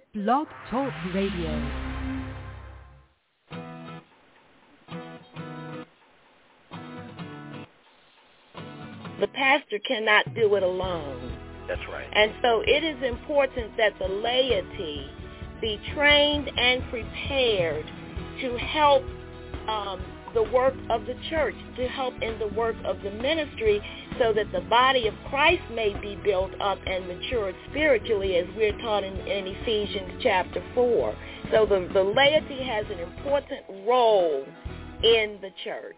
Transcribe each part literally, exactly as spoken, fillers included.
Blog Talk Radio. The pastor cannot do it alone. That's right. And so it is important that the laity be trained and prepared to help um, the work of the church, to help in the work of the ministry, so that the body of Christ may be built up and matured spiritually, as we're taught in, in Ephesians chapter four. So the, the laity has an important role in the church.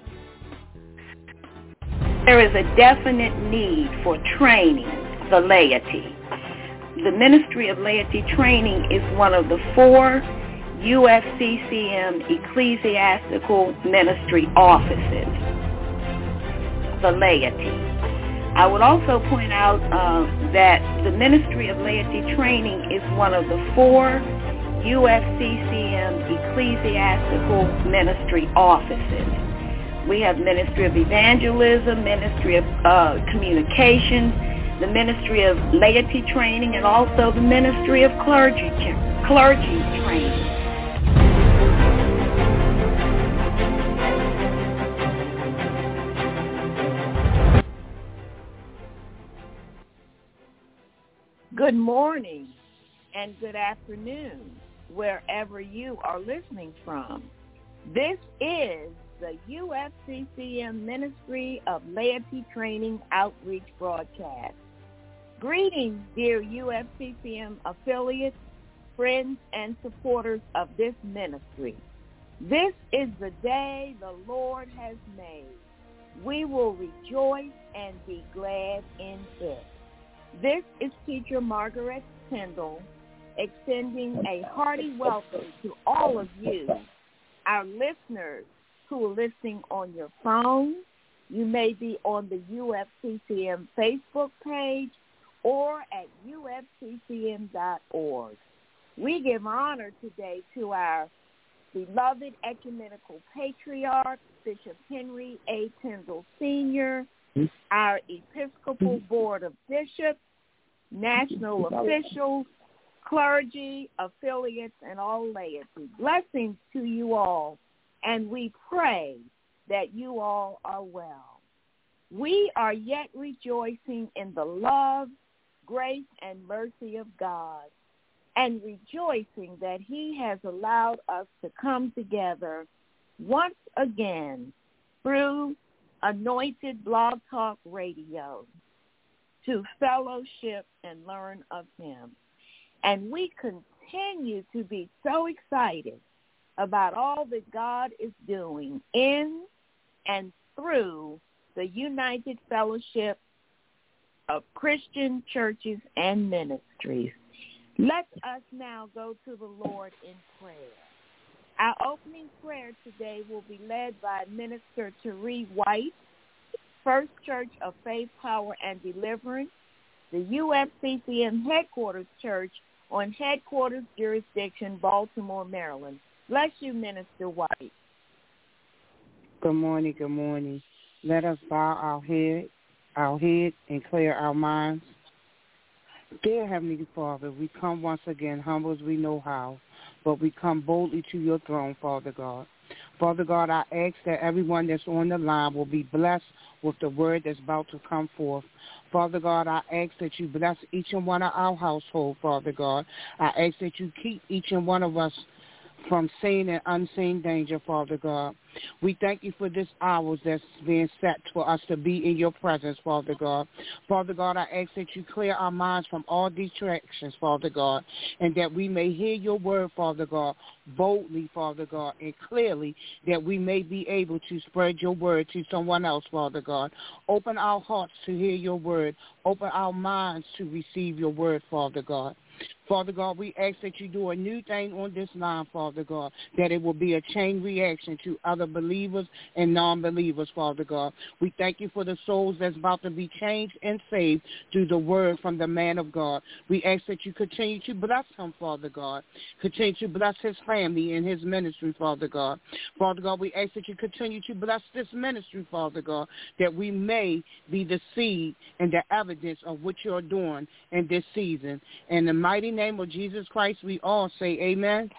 There is a definite need for training the laity. The Ministry of Laity Training is one of the four U F C C M ecclesiastical ministry offices, the laity. I would also point out uh, that the Ministry of Laity Training is one of the four U F C C M ecclesiastical ministry offices. We have Ministry of Evangelism, Ministry of uh, Communications, the Ministry of Laity Training, and also the Ministry of Clergy, clergy Training. Good morning and good afternoon, wherever you are listening from. This is the U F C C M Ministry of Laity Training Outreach broadcast. Greetings, dear U F C C M affiliates, friends, and supporters of this ministry. This is the day the Lord has made. We will rejoice and be glad in it. This is Teacher Margaret Tyndall extending a hearty welcome to all of you, our listeners who are listening on your phone. You may be on the U F C C M Facebook page or at U F C C M dot org. We give honor today to our beloved ecumenical patriarch, Bishop Henry A. Tyndall Senior, our Episcopal Board of Bishops, national officials, clergy, affiliates, and all laity. Blessings to you all, and we pray that you all are well. We are yet rejoicing in the love, grace, and mercy of God, and rejoicing that he has allowed us to come together once again through Anointed Blog Talk Radio to fellowship and learn of him. And we continue to be so excited about all that God is doing in and through the United Fellowship of Christian Churches and Ministries. Let us now go to the Lord in prayer. Our opening prayer today will be led by Minister Teree White, First Church of Faith, Power, and Deliverance, the U F C C M Headquarters Church on Headquarters Jurisdiction, Baltimore, Maryland. Bless you, Minister White. Good morning, good morning. Let us bow our head, our head and clear our minds. Dear Heavenly Father, we come once again humble as we know how, but we come boldly to your throne, Father God. Father God, I ask that everyone that's on the line will be blessed with the word that's about to come forth. Father God, I ask that you bless each and one of our household, Father God. I ask that you keep each and one of us from seen and unseen danger, Father God. We thank you for this hour that's being set for us to be in your presence, Father God. Father God, I ask that you clear our minds from all distractions, Father God, and that we may hear your word, Father God, boldly, Father God, and clearly, that we may be able to spread your word to someone else, Father God. Open our hearts to hear your word. Open our minds to receive your word, Father God. Father God, we ask that you do a new thing on this line, Father God, that it will be a chain reaction to other of believers and non-believers, Father God. We thank you for the souls that's about to be changed and saved through the word from the man of God. We ask that you continue to bless him, Father God. Continue to bless his family and his ministry, Father God. Father God, we ask that you continue to bless this ministry, Father God, that we may be the seed and the evidence of what you're doing in this season. In the mighty name of Jesus Christ, we all say amen.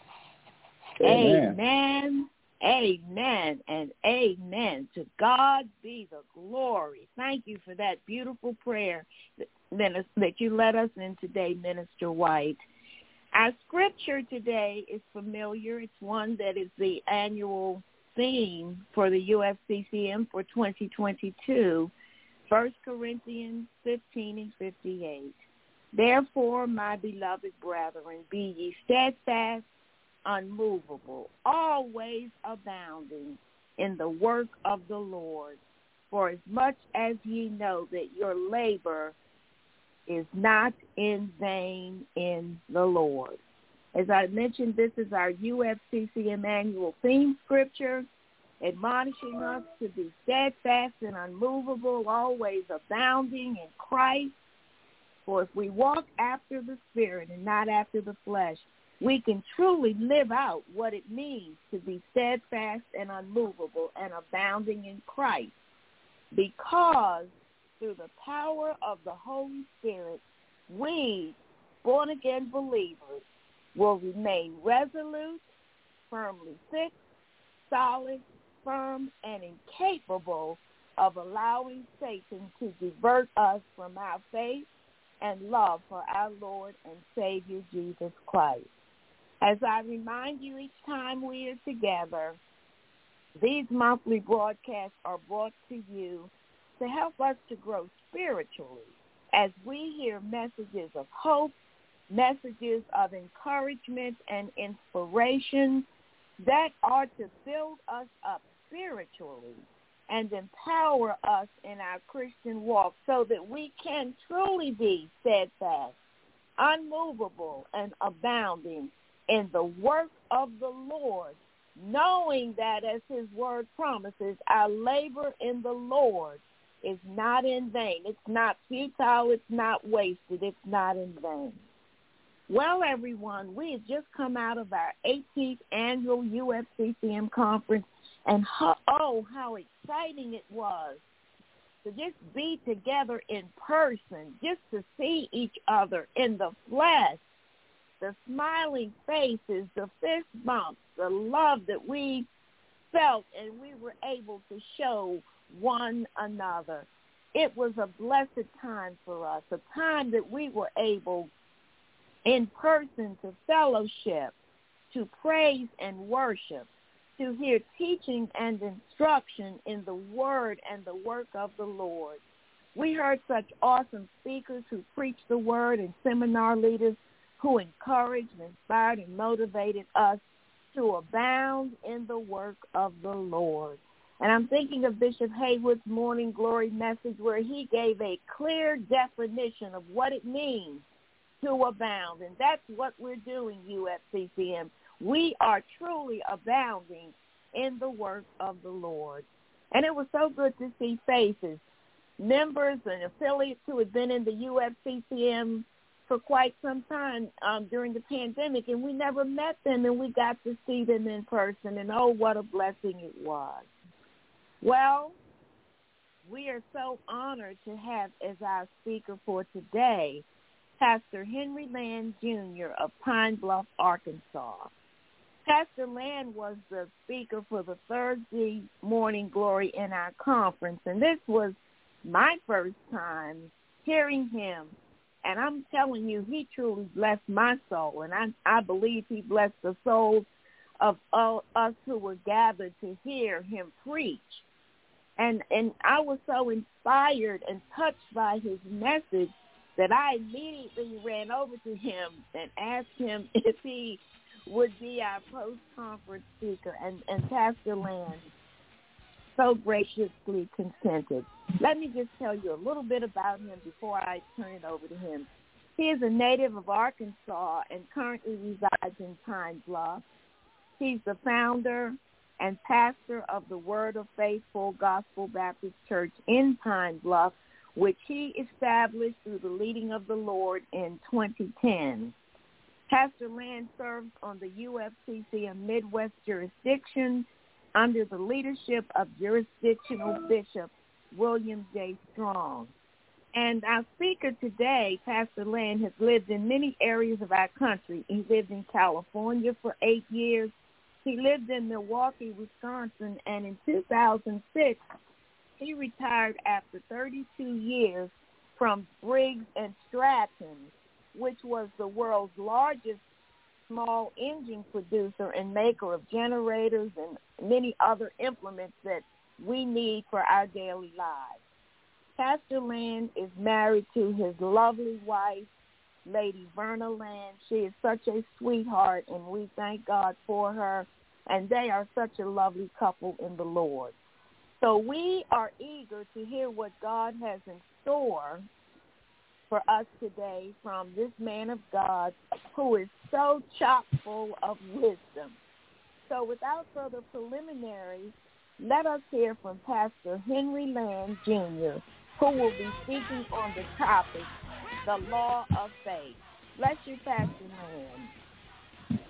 Amen. Amen. Amen and amen. To God be the glory. Thank you for that beautiful prayer that, that you led us in today, Minister White. Our scripture today is familiar. It's one that is the annual theme for the U F C C M for twenty twenty-two, First Corinthians fifteen and fifty-eight. Therefore, my beloved brethren, be ye steadfast, unmovable, always abounding in the work of the Lord, for as much as ye know that your labor is not in vain in the Lord. As I mentioned, this is our U F C C M annual theme scripture, admonishing us to be steadfast and unmovable, always abounding in Christ. For if we walk after the Spirit and not after the flesh, we can truly live out what it means to be steadfast and unmovable and abounding in Christ, because through the power of the Holy Spirit, we, born-again believers, will remain resolute, firmly fixed, solid, firm, and incapable of allowing Satan to divert us from our faith and love for our Lord and Savior Jesus Christ. As I remind you each time we are together, these monthly broadcasts are brought to you to help us to grow spiritually as we hear messages of hope, messages of encouragement and inspiration that are to build us up spiritually and empower us in our Christian walk so that we can truly be steadfast, unmovable, and abounding in the work of the Lord, knowing that, as his word promises, our labor in the Lord is not in vain. It's not futile. It's not wasted. It's not in vain. Well, everyone, we have just come out of our eighteenth annual U F C C M conference, and ho- oh, how exciting it was to just be together in person, just to see each other in the flesh, the smiling faces, the fist bumps, the love that we felt and we were able to show one another. It was a blessed time for us, a time that we were able in person to fellowship, to praise and worship, to hear teaching and instruction in the word and the work of the Lord. We heard such awesome speakers who preached the word and seminar leaders who encouraged, inspired, and motivated us to abound in the work of the Lord. And I'm thinking of Bishop Haywood's Morning Glory message, where he gave a clear definition of what it means to abound. And that's what we're doing, U F C C M. We are truly abounding in the work of the Lord. And it was so good to see faces, members and affiliates who had been in the U F C C M for quite some time um, during the pandemic, and we never met them, and we got to see them in person, and oh, what a blessing it was. Well, we are so honored to have as our speaker for today Pastor Henry Land, Junior of Pine Bluff, Arkansas. Pastor Land was the speaker for the Thursday Morning Glory in our conference, and this was my first time hearing him. And I'm telling you, he truly blessed my soul, and I, I believe he blessed the souls of all us who were gathered to hear him preach. And and I was so inspired and touched by his message that I immediately ran over to him and asked him if he would be our post-conference speaker, and, and Pastor Land so graciously consented. Let me just tell you a little bit about him before I turn it over to him. He is a native of Arkansas and currently resides in Pine Bluff. He's the founder and pastor of the Word of Faith Full Gospel Baptist Church in Pine Bluff, which he established through the leading of the Lord in twenty ten. Pastor Land serves on the U F C C M Midwest jurisdiction under the leadership of jurisdictional Bishop William J. Strong. And our speaker today, Pastor Land, has lived in many areas of our country. He lived in California for eight years. He lived in Milwaukee, Wisconsin, and in two thousand six, he retired after thirty-two years from Briggs and Stratton, which was the world's largest small engine producer and maker of generators and many other implements that we need for our daily lives. Pastor Land is married to his lovely wife, Lady Verna Land. She is such a sweetheart, and we thank God for her, and they are such a lovely couple in the Lord. So we are eager to hear what God has in store for us today from this man of God who is so chock full of wisdom. So without further preliminaries, let us hear from Pastor Henry Land, Junior, who will be speaking on the topic, the law of faith. Bless you, Pastor Land.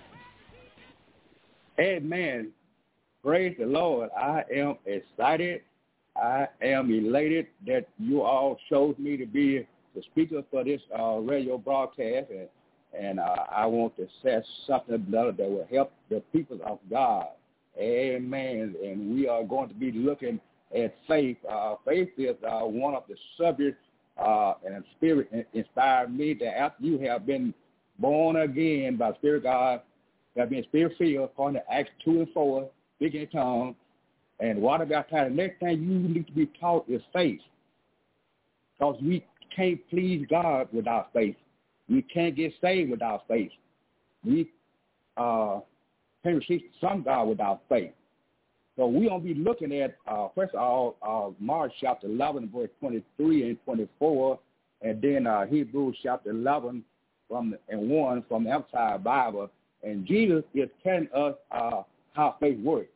Amen. Praise the Lord. I am excited. I am elated that you all chose me to be the speaker for this uh, radio broadcast, and, and uh, I want to say something that will help the people of God. Amen. And we are going to be looking at faith. Uh, faith is uh, one of the subjects, uh, and the Spirit inspired me that after you have been born again by the Spirit of God, have been Spirit-filled, according to Acts two and four, speaking in tongues, and water baptized. The next thing you need to be taught is faith, because we can't please God without faith. We can't get saved without faith. We uh, can't receive from God without faith. So we're going to be looking at, uh, first of all, uh, Mark chapter eleven, verse twenty-three and twenty-four, and then uh, Hebrews chapter eleven from the, and one from the Amplified Bible. And Jesus is telling us uh, how faith works.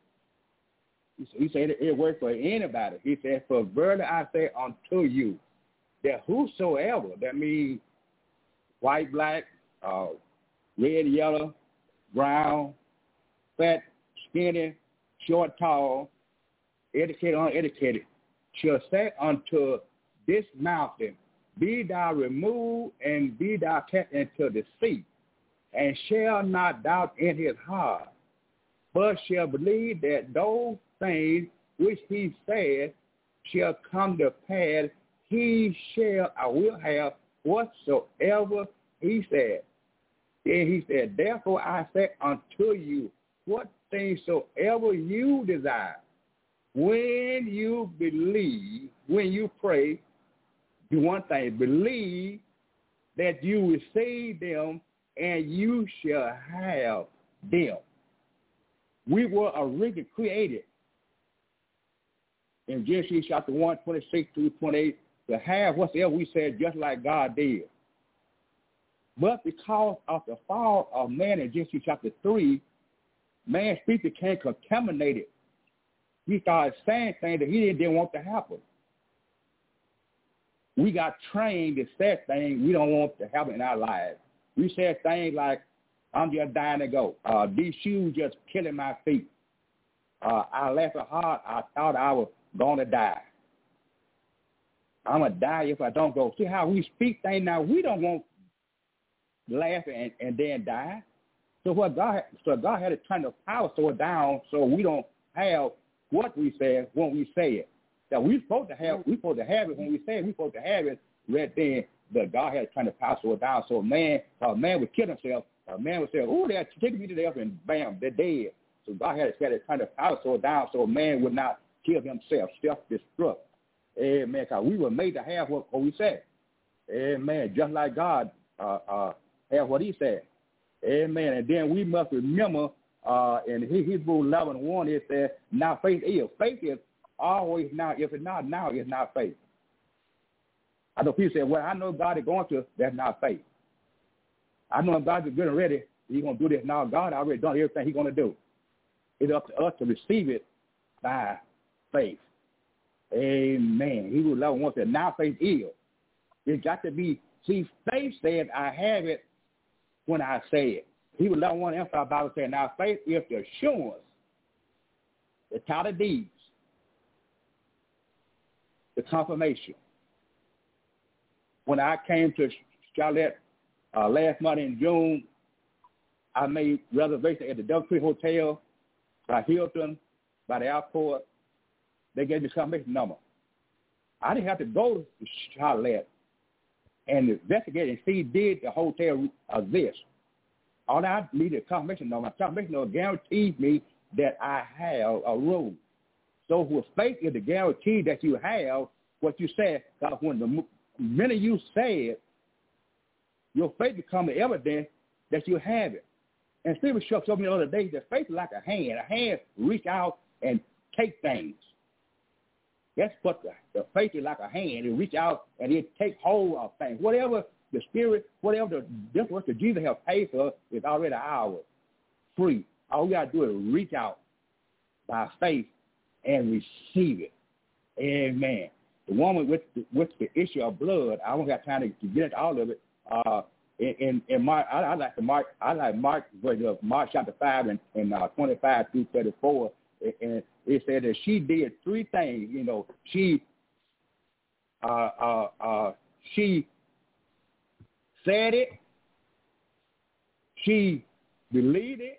He said it works for anybody. He said, for verily I say unto you, that whosoever, that means white, black, uh, red, yellow, brown, fat, skinny, short, tall, educated, uneducated, shall say unto this mountain, be thou removed and be thou cast into the sea, and shall not doubt in his heart, but shall believe that those things which he said shall come to pass, he shall, I will have whatsoever he said. Then he said, therefore I say unto you, what things soever you desire, when you believe, when you pray, do one thing, believe that you receive them, and you shall have them. We were originally created in Genesis chapter one, twenty-six through twenty-eight, to have whatsoever we said, just like God did. But because of the fall of man in Genesis chapter three, man's speech became contaminated. He started saying things that he didn't, didn't want to happen. We got trained to say things we don't want to happen in our lives. We said things like, I'm just dying to go. Uh, these shoes just killing my feet. Uh, I laughed so hard, I thought I was going to die. I'm going to die if I don't go. See how we speak things now? We don't want to laugh and, and then die. So what God, so God had to turn the power sword down so we don't have what we say when we say it. That we supposed to have, we supposed to have it when we say it. We supposed to have it right then. But God had to turn the power sword down so a man, a man would kill himself. A man would say, "Oh, they're taking me to death," and bam, they're dead. So God had to turn the power sword down so a man would not kill himself, self-destruct. Amen. Because we were made to have what, what we said. Amen. Just like God uh, uh, have what He said. Amen. And then we must remember uh, in Hebrews eleven one, it says, now faith is. Faith is always now. If it's not now, it's not faith. I know people say, well, I know God is going to. That's not faith. I know God is getting ready. He's going to do this now. God already done everything He's going to do. It's up to us to receive it by faith. Amen. He will love one said, now faith is. It's got to be, see, faith said, I have it when I say it. He will love one else, our Bible said, now faith is the assurance, the title deeds, the confirmation. When I came to Charlotte uh, last month in June, I made reservations at the Dove Creek Hotel, by Hilton, by the airport. They gave me a confirmation number. I didn't have to go to Charlotte and investigate and see did the hotel exist. All I needed a confirmation number. My confirmation number guarantees me that I have a room. So with faith is the guarantee that you have what you said. Because when the minute you say it, your faith becomes evidence that you have it. And Stephen Shuck told me the other day that faith is like a hand. A hand reach out and take things. That's what the, the faith is like a hand. It reach out and it take hold of things. Whatever the Spirit, whatever the this what the Jesus has paid for is already ours, free. All we got to do is reach out by faith and receive it. Amen. The woman with the, with the issue of blood, I don't got time to, to get into all of it. Uh, in in, in Mark, I, I like the Mark, I like Mark, Mark chapter five and, and uh, twenty-five through thirty-four, and it said that she did three things. You know, she uh, uh, uh, she said it, she believed it,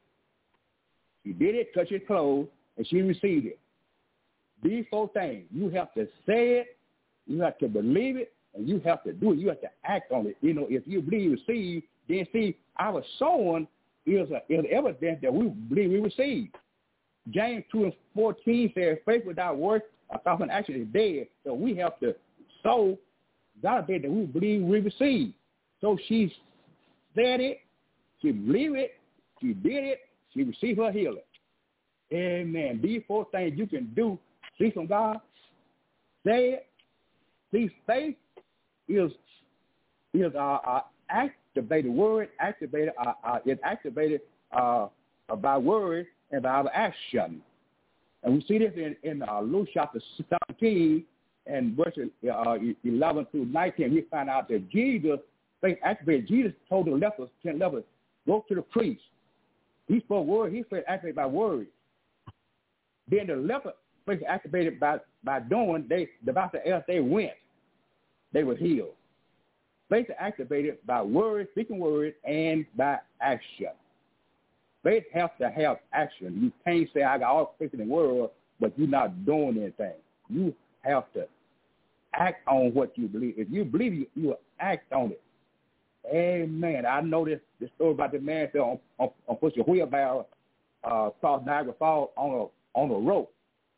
she did it, touched his clothes, and she received it. These four things, you have to say it, you have to believe it, and you have to do it. You have to act on it. You know, if you believe you receive, then see, our sowing is, a, is evidence that we believe we receive. James two and fourteen says, faith without works, a thought and action is dead. So we have to sow God did that we believe we receive. So she said it, she believed it, she did it, she received her healing. Amen. These four things you can do. See from God, say it. See, faith is is our, our activated word, activated, uh, uh, is activated uh, by word and by our action. And we see this in, in uh, Luke chapter seventeen and verses uh, eleven through nineteen. We find out that Jesus, faith activated. Jesus told the lepers, ten lepers, go to the priest. He spoke word. He faith activated by word. Then the leper, faith activated by, by doing, they, the Bible says they went. They were healed. Faith activated by word, speaking word, and by action. Faith has to have action. You can't say, I got all faith in the world, but you're not doing anything. You have to act on what you believe. If you believe, you, you will act on it. Amen. I know this, this story about the man that on, on, on pushing a wheelbarrow uh, across Niagara Falls on a, on a rope.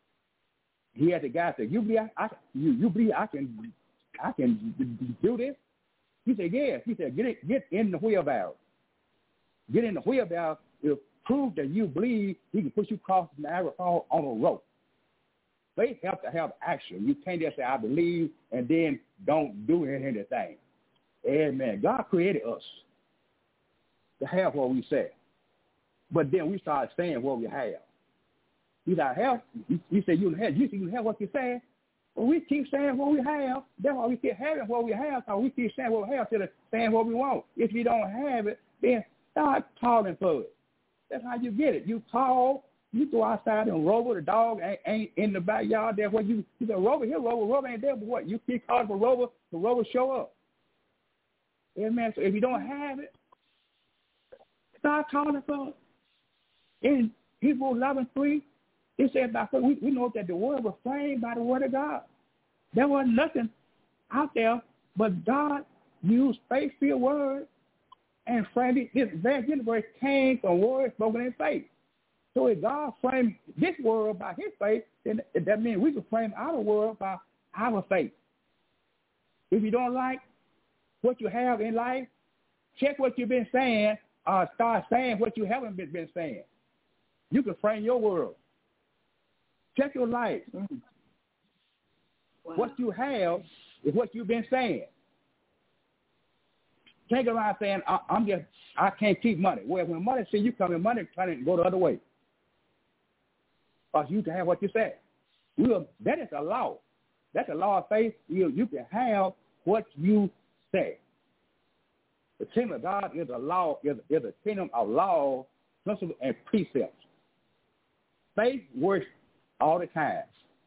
He had the guy say, you believe I, I, you, you believe I can I can do this? He said, yes. He said, get it, get in the wheelbarrow. Get in the wheelbarrow. It'll prove that you believe he can push you across Niagara Falls on a rope. Faith has to have action. You can't just say, I believe, and then don't do anything. Amen. God created us to have what we say. But then we start saying what we have. You got have. You say you have. You say you have what you say. Well, we keep saying what we have. That's why we keep having what we have. So we keep saying what we have instead of saying what we want. If you don't have it, then start calling for it. That's how you get it. You call. You go outside and Rover, the dog ain't, ain't in the backyard. There, what you you say Rover here, Rover, Rover ain't there. But what? You keep calling for Rover, the Rover show up. Amen. So if you don't have it, start calling for it. In Hebrews eleven three. It said, by we, we know that the word was framed by the word of God. There was nothing out there, but God used faith-filled words and framed it. This very universe came from words spoken in faith. So if God framed this world by his faith, then that means we can frame our world by our faith. If you don't like what you have in life, check what you've been saying or start saying what you haven't been, been saying. You can frame your world. Check your life. Mm-hmm. Wow. What you have is what you've been saying. Can't go around saying, I, I'm just, I can't keep money. Well, when money see you coming, money trying to go the other way. for you to have what you said. We are, that is a law. That's a law of faith. You, you can have what you say. The kingdom of God is a law, is, is a kingdom of law, principles, and precepts. Faith works all the time.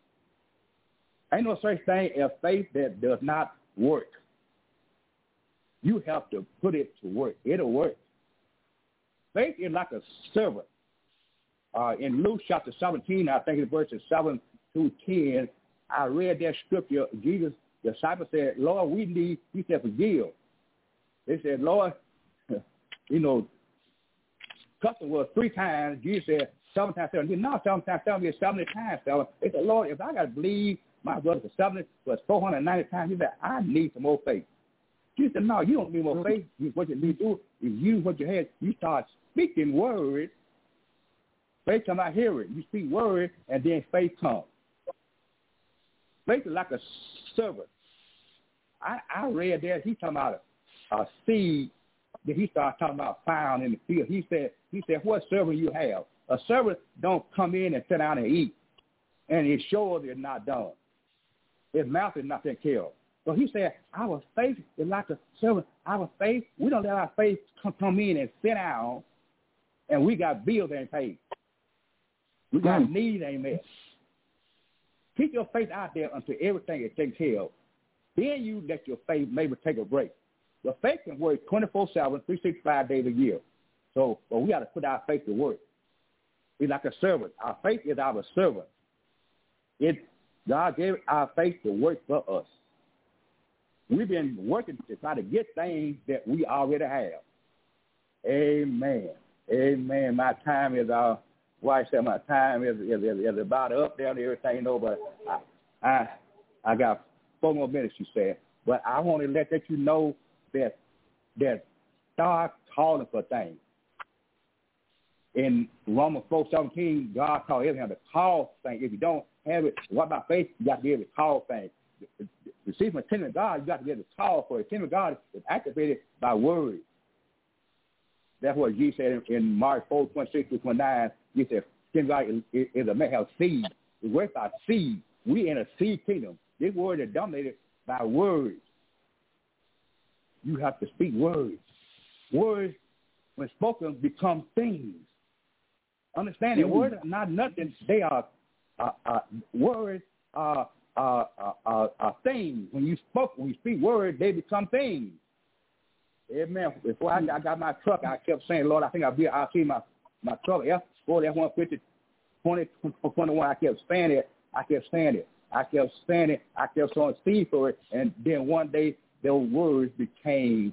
Ain't no such thing as faith that does not work. You have to put it to work. It'll work. Faith is like a servant. Uh, in Luke chapter seventeen, I think it's verses seven through ten, I read that scripture. Jesus, the disciples said, Lord, we need, he said, forgive. They said, Lord, you know, custom was three times. Jesus said, seven times seven. No, seven times seven is seventy times seven. They said, Lord, if I got to believe my brother for seventy plus four hundred ninety times, he said, I need some more faith. Jesus said, no, you don't need more faith. What you need to do is use what you had. You start speaking words. Faith come out hearing. You speak words, and then faith comes. Faith is like a servant. I, I read that. He talking about a, a seed that he started talking about found in the field. He said, he said, what servant you have? A servant don't come in and sit down and eat, and his shoulders is not done. His mouth is not taken care of. So he said, our faith is like a servant. Our faith, we don't let our faith come, come in and sit down, and we got bills ain't paid. We got mm. needs ain't met. Keep your faith out there until everything is taken care of. Then you let your faith maybe take a break. Your faith can work twenty-four seven, three hundred sixty-five days a year. So but we got to put our faith to work. It's like a servant. Our faith is our servant. It, God gave our faith to work for us. We've been working to try to get things that we already have. Amen. Amen. My time is, uh, wife said my time is, is, is about up there and everything, you know, but I, I, I got four more minutes, she said. But I want to let that you know that, that start calling for things. In Romans four seventeen, God called everything to call things. If you don't have it, what about faith? You got to be able to call things. Receive from the kingdom of God, you got to be able to call for it. The kingdom of God is activated by words. That's what Jesus said in, in Mark four, twenty-six to twenty-nine. He said, the kingdom of God is, is a man have seed. It works by seed. We in a seed kingdom. This word is dominated by words. You have to speak words. Words, when spoken, become things. Understand that words are not nothing. They are uh, uh, words are uh, uh, uh, uh, things. When you spoke, when you speak words, they become things. Amen. Before I, I got my truck, I kept saying, Lord, I think I'll be. I'll see my my truck. F four, F one fifty, twenty, twenty-one. I kept saying it. I kept saying it. I kept saying it. I kept sowing seed for it, and then one day those words became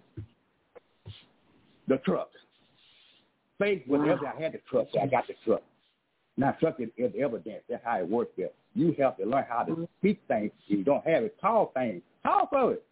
the truck. Faith was wow. ever I had the truck, so I got the truck. Now, truck is, is evidence. That's how it works there. You have to learn how to speak things. If you don't have it, call things. Call for it.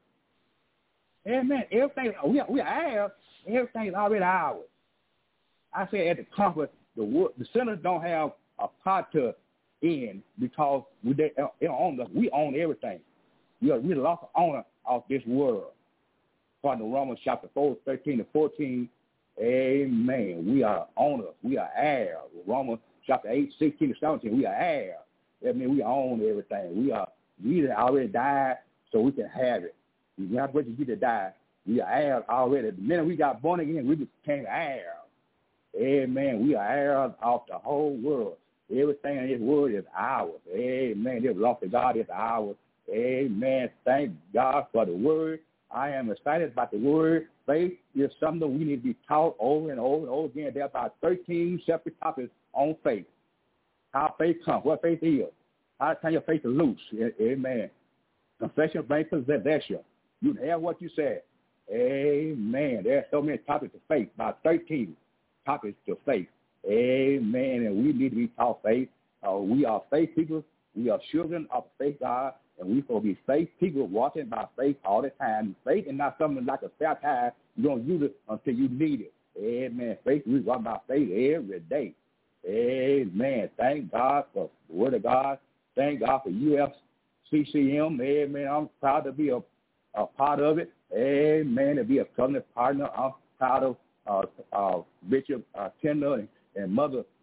Amen. Everything we we have, everything is already ours. I say at the conference, the the sinners don't have a part to end because we they, they own us. We own everything. We are we lost the owner of this world. According to Romans chapter four, thirteen to fourteen. Amen. We are owners. We are heirs. Romans chapter eight, sixteen to seventeen. We are heirs. That means we own everything. We are we already died, so we can have it. We don't have to wait to get to die. We are heirs already. The minute we got born again, we became heirs. Amen. We are heirs of the whole world. Everything in this world is ours. Amen. This love to God is ours. Amen. Thank God for the word. I am excited about the word. Faith is something we need to be taught over and over and over again. There are about thirteen separate topics on faith. How faith comes, what faith is, how to turn your faith loose. Amen. Confession brings possession. You have what you said. Amen. There are so many topics of faith, about thirteen topics to faith. Amen. And we need to be taught faith. Uh, we are faith people. We are children of faith God. And we're supposed to be faith people walking by faith all the time. Faith is not something like a spare tire. You don't use it until you need it. Amen. Faith, we walk by faith every day. Amen. Thank God for the word of God. Thank God for U F C C M. Amen. I'm proud to be a, a part of it. Amen. To be a covenant partner. I'm proud of uh, uh, Bishop uh, Tender and, and Mother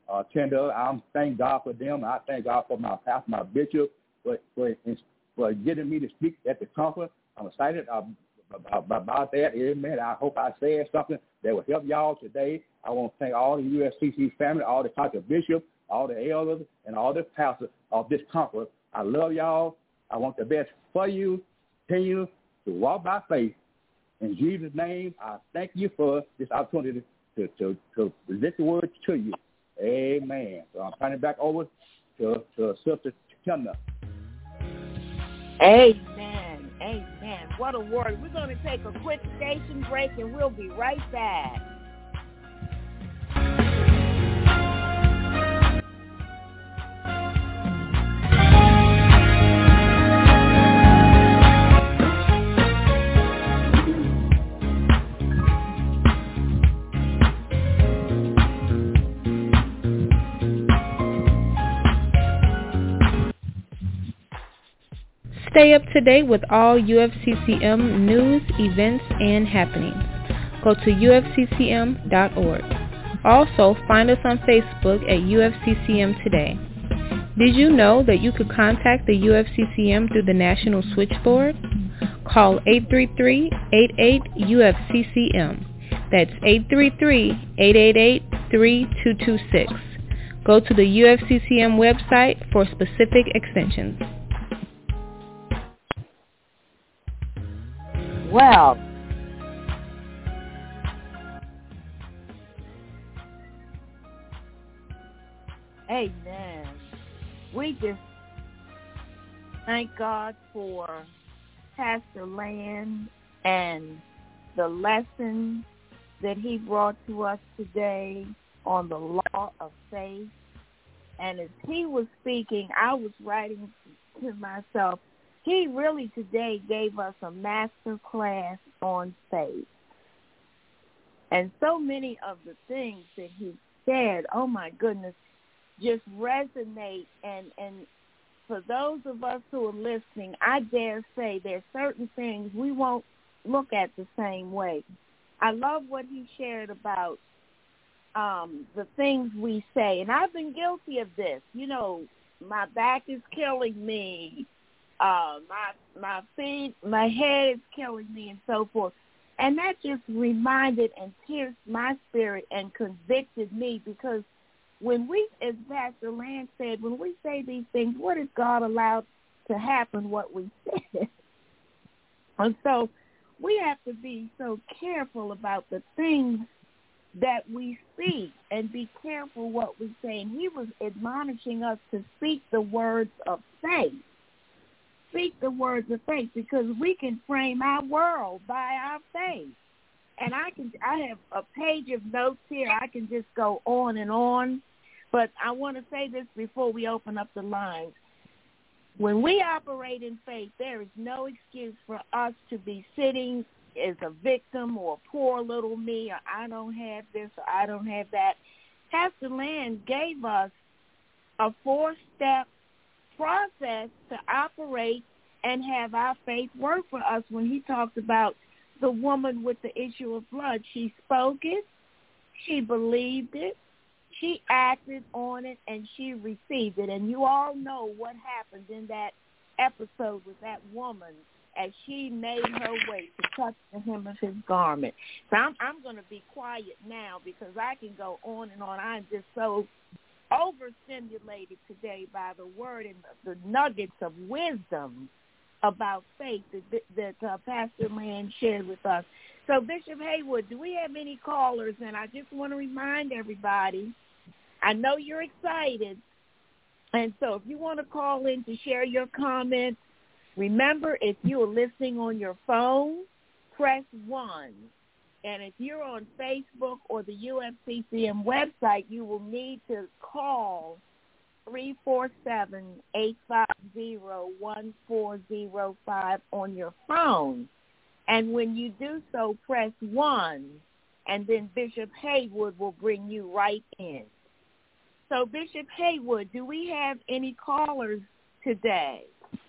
uh, tender. I thank God for them. I thank God for my pastor, my bishop, for, for, for getting me to speak at the conference. I'm excited uh, about that. Amen. I hope I said something that will help y'all today. I want to thank all the U S C C family, all the pastor bishops, all the elders, and all the pastors of this conference. I love y'all. I want the best for you. Continue to walk by faith. In Jesus' name, I thank you for this opportunity to, to, to present the word to you. Amen. So I'm turning it back over to, to Sister Kimna. Amen. Amen. What a word. We're going to take a quick station break, and we'll be right back. Stay up to date with all U F C C M news, events, and happenings. Go to U F C C M dot org. Also, find us on Facebook at U F C C M Today. Did you know that you could contact the U F C C M through the National Switchboard? Call eight three three, eight eight, U F C C M. That's eight three three, eight eight eight, three two two six. Go to the U F C C M website for specific extensions. Well, amen. We just thank God for Pastor Land and the lesson that he brought to us today on the law of faith. And as he was speaking, I was writing to myself, he really today gave us a master class on faith. And so many of the things that he said, oh my goodness, just resonate. And, and for those of us who are listening, I dare say there's certain things we won't look at the same way. I love what he shared about um, the things we say. And I've been guilty of this. You know, my back is killing me. Uh, my my feet, my head is killing me, and so forth. And that just reminded and pierced my spirit and convicted me, because when we, as Pastor Land said, when we say these things, what has God allowed to happen, what we said? And so we have to be so careful about the things that we speak and be careful what we say. And he was admonishing us to speak the words of faith. Speak the words of faith, because we can frame our world by our faith. And I can, I have a page of notes here. I can just go on and on. But I want to say this before we open up the lines. When we operate in faith, there is no excuse for us to be sitting as a victim or poor little me, or I don't have this or I don't have that. Pastor Land gave us a four-step process to operate and have our faith work for us when he talked about the woman with the issue of blood. She spoke it, she believed it, she acted on it, and she received it. And you all know what happened in that episode with that woman as she made her way to touch the hem of his garment. So I'm, I'm going to be quiet now, because I can go on and on. I'm just so overstimulated today by the word and the, the nuggets of wisdom about faith that, that uh, Pastor Land shared with us. So, Bishop Haywood, do we have any callers? And I just want to remind everybody, I know you're excited, and so if you want to call in to share your comments, remember, if you are listening on your phone, press one. And if you're on Facebook or the U F C C M website, you will need to call three four seven, eight five zero, one four zero five on your phone. And when you do so, press one, and then Bishop Haywood will bring you right in. So, Bishop Haywood, do we have any callers today?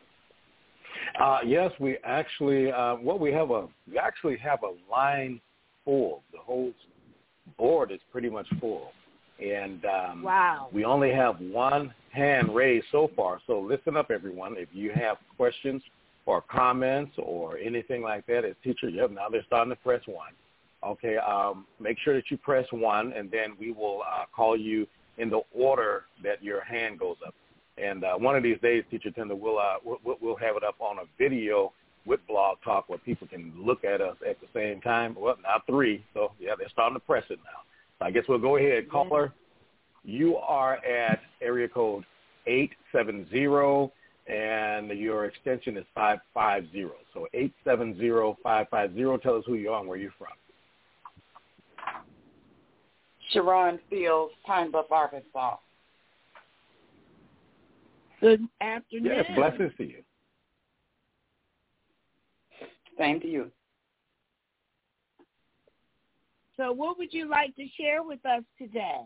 Uh, yes, we actually, uh, what we have a, we actually have a line full. The whole board is pretty much full. And um, wow. we only have one hand raised so far. So listen up, everyone. If you have questions or comments or anything like that as teacher, yep, now they're starting to press one. Okay, um, make sure that you press one, and then we will uh, call you in the order that your hand goes up. And uh, one of these days, Teacher Tender, we'll, uh, we'll, we'll have it up on a video with Blog Talk where people can look at us at the same time. Well, now three, so yeah, they're starting to press it now. So I guess we'll go ahead. Caller, you are at area code eight seven zero, and your extension is five five zero. So eight seven zero, five five zero. Tell us who you are and where you're from. Sharon Fields, Pine Bluff, Arkansas. Good afternoon. Yes, blessings to you. Same to you. So what would you like to share with us today?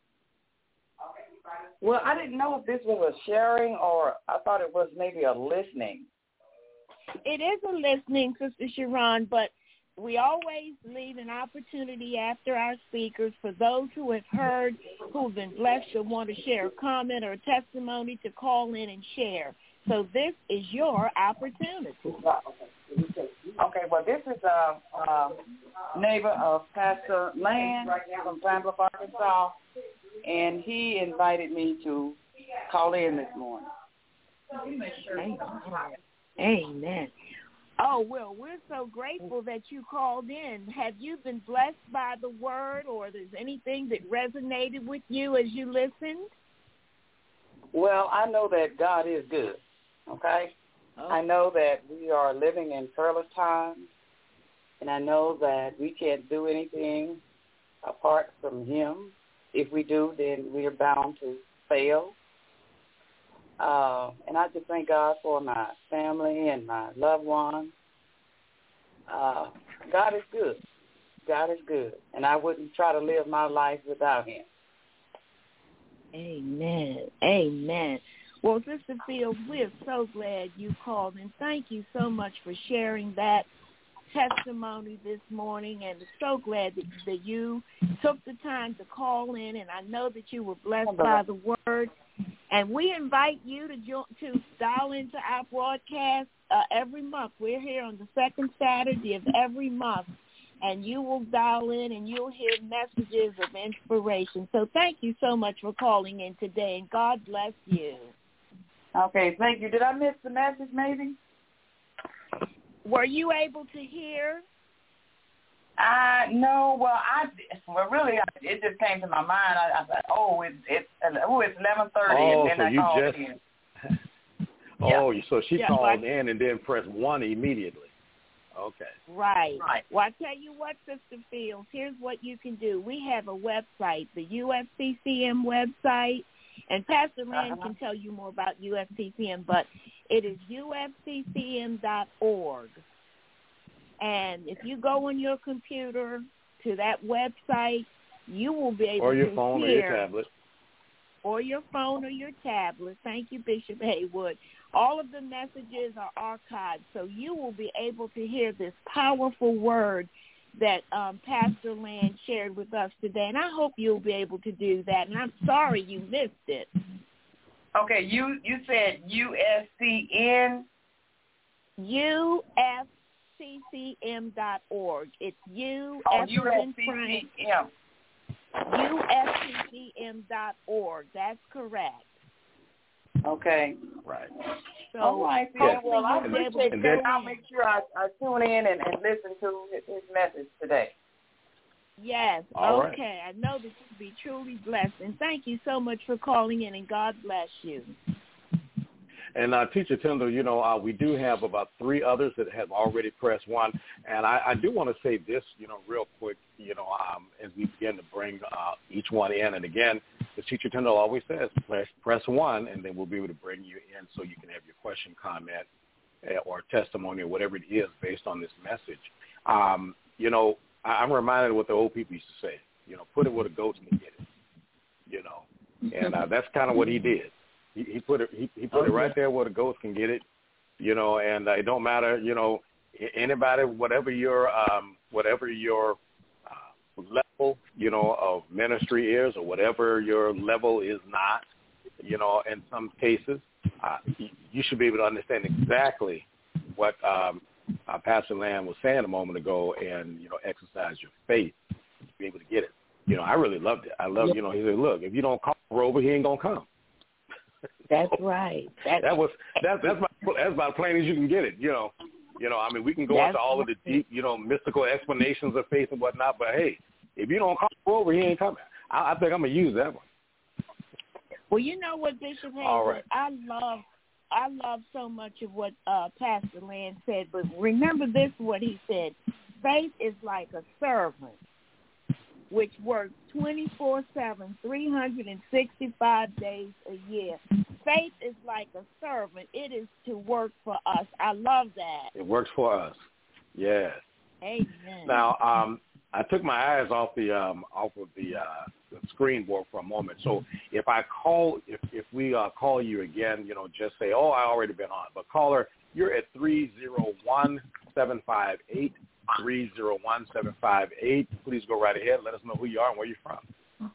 Well, I didn't know if this was a sharing or I thought it was maybe a listening. It is a listening, Sister Sharon, but we always leave an opportunity after our speakers for those who have heard, who have been blessed or want to share a comment or a testimony to call in and share. So this is your opportunity. Okay, well, this is a, a neighbor of Pastor Land from Pine Bluff, Arkansas, and he invited me to call in this morning. Amen. Amen. Oh, well, we're so grateful that you called in. Have you been blessed by the word, or there's anything that resonated with you as you listened? Well, I know that God is good, okay? Oh. I know that we are living in perilous times, and I know that we can't do anything apart from him. If we do, then we are bound to fail. Uh, and I just thank God for my family and my loved ones. Uh, God is good. God is good. And I wouldn't try to live my life without him. Amen. Amen. Well, Sister Fields, we're so glad you called, and thank you so much for sharing that testimony this morning, and so glad that, that you took the time to call in, and I know that you were blessed by the word. And we invite you to jo- to dial into our broadcast uh, every month. We're here on the second Saturday of every month, and you will dial in and you'll hear messages of inspiration. So thank you so much for calling in today, and God bless you. Okay, thank you. Did I miss the message maybe? Were you able to hear? Uh, no, well, I, well, really, it just came to my mind. I, I thought, oh, it's, it's, oh, it's eleven thirty, oh, and then so I you called just, in. oh, yeah. so she yeah, called right. in and then pressed one immediately. Okay. Right. Right. Well, I tell you what, Sister Fields, here's what you can do. We have a website, the U F C C M website, and Pastor Land uh-huh. can tell you more about U F C C M, but it is U F C C M dot org. And if you go on your computer to that website, you will be able to Or your to phone hear, or your tablet. Or your phone or your tablet. Thank you, Bishop Haywood. All of the messages are archived, so you will be able to hear this powerful word that um, Pastor Land shared with us today. And I hope you'll be able to do that. And I'm sorry you missed it. Okay, you, you said U S C N? U F C C M dot org. It's U F C C M. U F C C M dot org. That's correct. Okay. Right. So, all right. Yes. Well, I appreciate and that. I'll make sure I, I tune in and, and listen to his, his message today. Yes. All okay. Right. I know that you'll be truly blessed. And thank you so much for calling in, and God bless you. And uh, Teacher Tyndall, you know, uh, we do have about three others that have already pressed one. And I, I do want to say this, you know, real quick, you know, um, as we begin to bring uh, each one in. And again, as Teacher Tyndall always says, press, press one, and then we'll be able to bring you in so you can have your question, comment, or testimony or whatever it is based on this message. Um, you know, I, I'm reminded of what the old people used to say, you know, put it where the goats can get it, you know. And uh, that's kind of what he did. He, he put it. He, he put oh, it right yeah. there where the ghost can get it, you know. And uh, it don't matter, you know, anybody, whatever your um, whatever your uh, level, you know, of ministry is, or whatever your level is not, you know, in some cases, uh, you, you should be able to understand exactly what um, uh, Pastor Lamb was saying a moment ago, and, you know, exercise your faith to be able to get it. You know, I really loved it. I love, you know, he said, look, if you don't call Rover, he ain't going to come. That's right. That's, that was that, that's about that's about as plain as you can get it. You know, you know. I mean, we can go that's into all of the deep, you know, mystical explanations of faith and whatnot. But hey, if you don't call over, he ain't coming. I, I think I'm gonna use that one. Well, you know what, Bishop Hayes, all right. I love I love so much of what uh, Pastor Land said. But remember this: what he said. Faith is like a servant, which works twenty-four seven, three hundred sixty-five days a year. Faith is like a servant. It is to work for us. I love that. It works for us. Yes. Amen. Now, um, I took my eyes off the um, off of the, uh, the screen board for a moment. So if I call, if if we uh, call you again, you know, just say, oh, I already been on. But caller, you're at three zero one, seven five eight. three zero one, seven five eight. Please go right ahead. Let us know who you are and where you're from.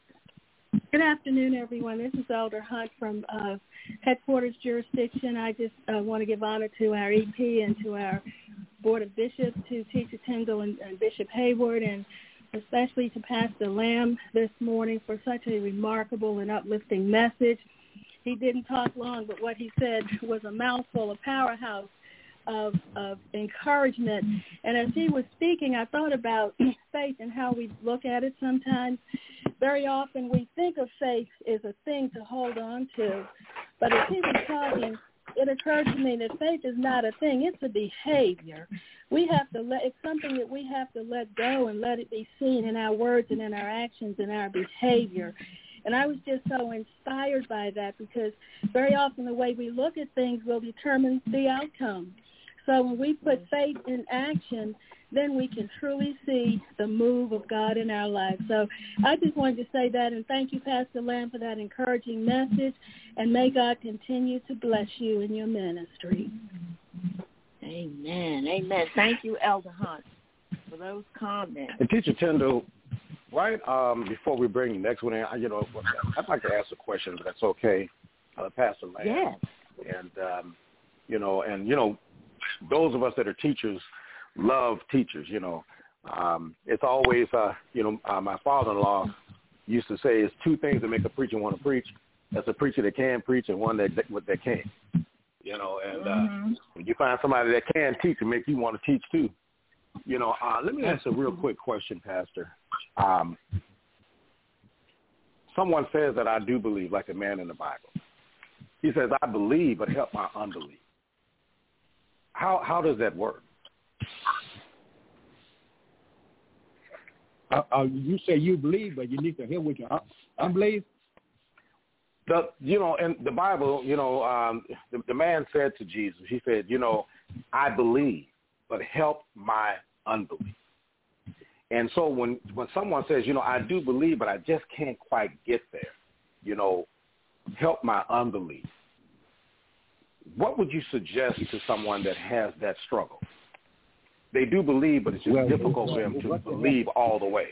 Good afternoon, everyone. This is Elder Hunt from uh, Headquarters Jurisdiction. I just uh, want to give honor to our E P and to our Board of Bishops, to Teacher Tyndall and, and Bishop Hayward, and especially to Pastor Lamb this morning for such a remarkable and uplifting message. He didn't talk long, but what he said was a mouthful, a powerhouse Of, of encouragement. And as he was speaking, I thought about faith and how we look at it sometimes. Very often we think of faith as a thing to hold on to. But as he was talking, it occurred to me that faith is not a thing. It's a behavior. We have to let, it's something that we have to let go and let it be seen in our words and in our actions and our behavior. And I was just so inspired by that, because very often the way we look at things will determine the outcome. So when we put faith in action, then we can truly see the move of God in our lives. So I just wanted to say that, and thank you, Pastor Lamb, for that encouraging message, and may God continue to bless you in your ministry. Amen. Amen. Thank you, Elder Hunt, for those comments. And Teacher Tyndall, right um, before we bring the next one in, you know, I'd like to ask a question, but that's okay, uh, Pastor Lamb. Yes. And, um, you know, and, you know, those of us that are teachers love teachers, you know. Um, it's always, uh, you know, uh, my father-in-law used to say it's two things that make a preacher want to preach. That's a preacher that can preach and one that that, that can't. You know, and uh, mm-hmm. when you find somebody that can teach and make you want to teach too. You know, uh, let me ask a real quick question, Pastor. Um, someone says that I do believe, like a man in the Bible. He says, I believe, but help my unbelief. How how does that work? Uh, uh, you say you believe, but you need to hear what you unbelieve. The you know, in the Bible, you know, um, the, the man said to Jesus, he said, you know, I believe, but help my unbelief. And so when when someone says, you know, I do believe, but I just can't quite get there, you know, help my unbelief. What would you suggest to someone that has that struggle? They do believe, but it's just well, difficult well, for them to believe have, all the way.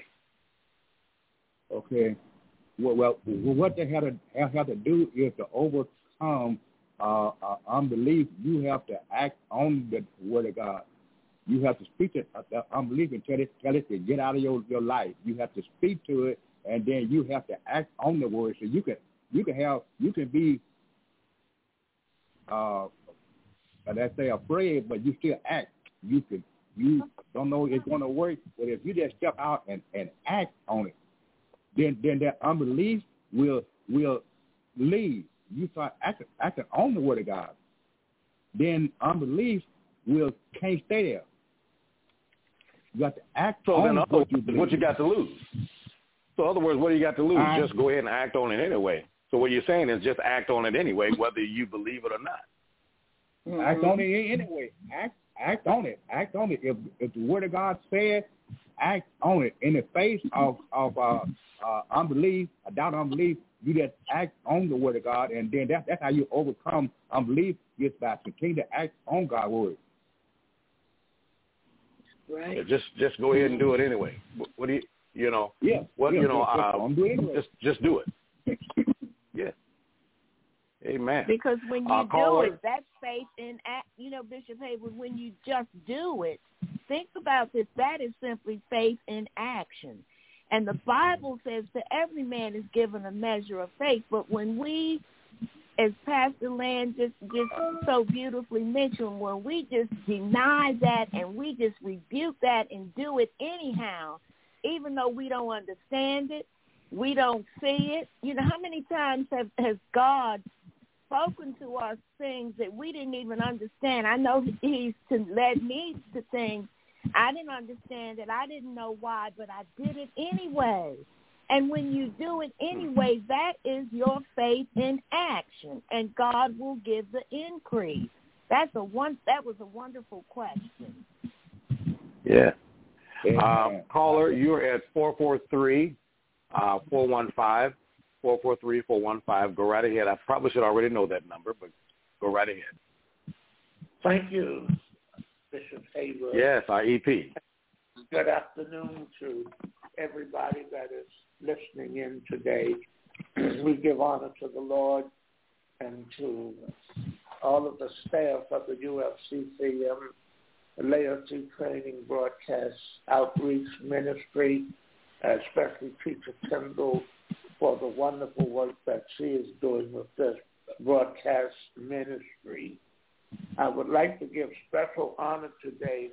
Okay. Well, well, what they have to have, have to do is to overcome uh, uh, unbelief. You have to act on the word of God. You have to speak to uh, unbelief and tell it, tell it to get out of your, your life. You have to speak to it, and then you have to act on the word. So you can you can have you can be. Uh, let's say afraid, but you still act. You can, you don't know it's going to work, but if you just step out and, and act on it, then then that unbelief will will leave. You start acting, acting on the word of God, then unbelief will can't stay there. You got to act so on then what you believe. What you got to lose? So in other words, what do you got to lose? I, just go ahead and act on it anyway. So what you're saying is just act on it anyway, whether you believe it or not. Mm-hmm. Act on it anyway. Act act on it. Act on it. If if the word of God said, act on it. In the face of of uh, uh, unbelief, a doubt, unbelief, you just act on the word of God, and then that, that's how you overcome unbelief. Is by continue to act on God's word. Right. Yeah, just just go ahead and do it anyway. What do you You know, yeah, well, yeah, you know, yeah, uh, yeah. just just do it. Yeah. Amen. Because when you uh, do caller. it, that's faith in act. You know, Bishop Haywood, when you just do it, think about this. That is simply faith in action. And the Bible says to every man is given a measure of faith. But when we, as Pastor Land just, just so beautifully mentioned, when we just deny that and we just rebuke that and do it anyhow, even though we don't understand it, we don't see it. You know, how many times have, has God spoken to us things that we didn't even understand? I know he's to led me to things I didn't understand it. I didn't know why, but I did it anyway. And when you do it anyway, that is your faith in action, and God will give the increase. That's a one. That was a wonderful question. Yeah. Um, caller, you're at four four three, four one five, four four three, four one five. Go right ahead. I probably should already know that number, but go right ahead. Thank you, Bishop Haywood. Yes, our E P. Good afternoon to everybody that is listening in today. We give honor to the Lord and to all of the staff of the U F C C M, Laity Training Broadcast Outreach Ministry, especially Teacher Kendall, for the wonderful work that she is doing with this broadcast ministry. I would like to give special honor today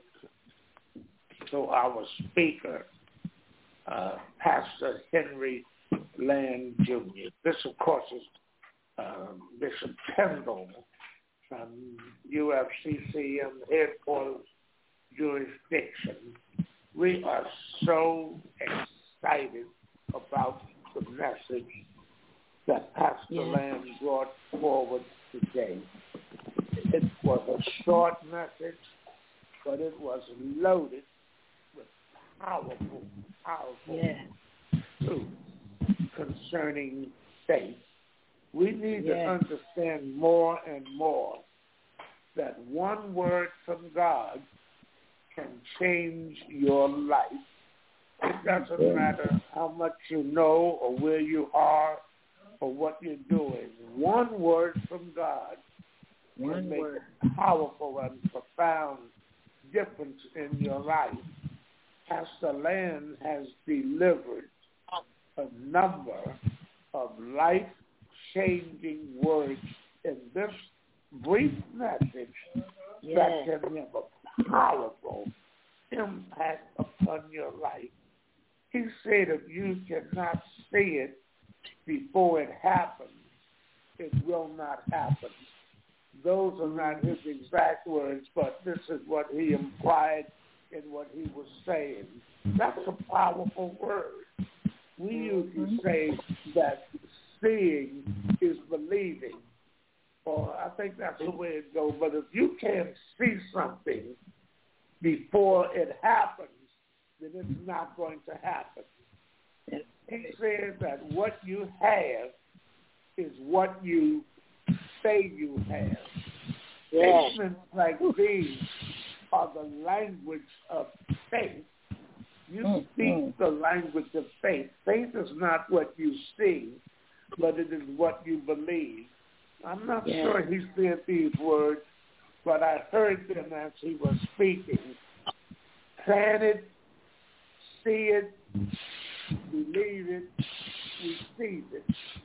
to our speaker, uh, Pastor Henry Land Junior This, of course, is um, Bishop Kendall from U F C C M headquarters jurisdiction. We are so excited about the message that Pastor yeah. Land brought forward today. It was a short message, but it was loaded with powerful, powerful yeah. truth concerning faith. We need yeah. to understand more and more that one word from God can change your life. It doesn't yeah. matter how much you know or where you are or what you're doing. One word from God can One make word. a powerful and profound difference in your life. Pastor Land has delivered a number of life-changing words in this brief message yes. that can have a powerful impact upon your life. He said if you cannot see it before it happens, it will not happen. Those are not his exact words, but this is what he implied in what he was saying. That's a powerful word. We usually say that seeing is believing, or I think that's the way it goes. But if you can't see something before it happens, then it's not going to happen. He said that what you have is what you say you have. Yeah. Statements like these are the language of faith. You mm-hmm. speak the language of faith. Faith is not what you see, but it is what you believe. I'm not yeah. sure he said these words, but I heard them as he was speaking. Plan it, see it, believe it, receive it.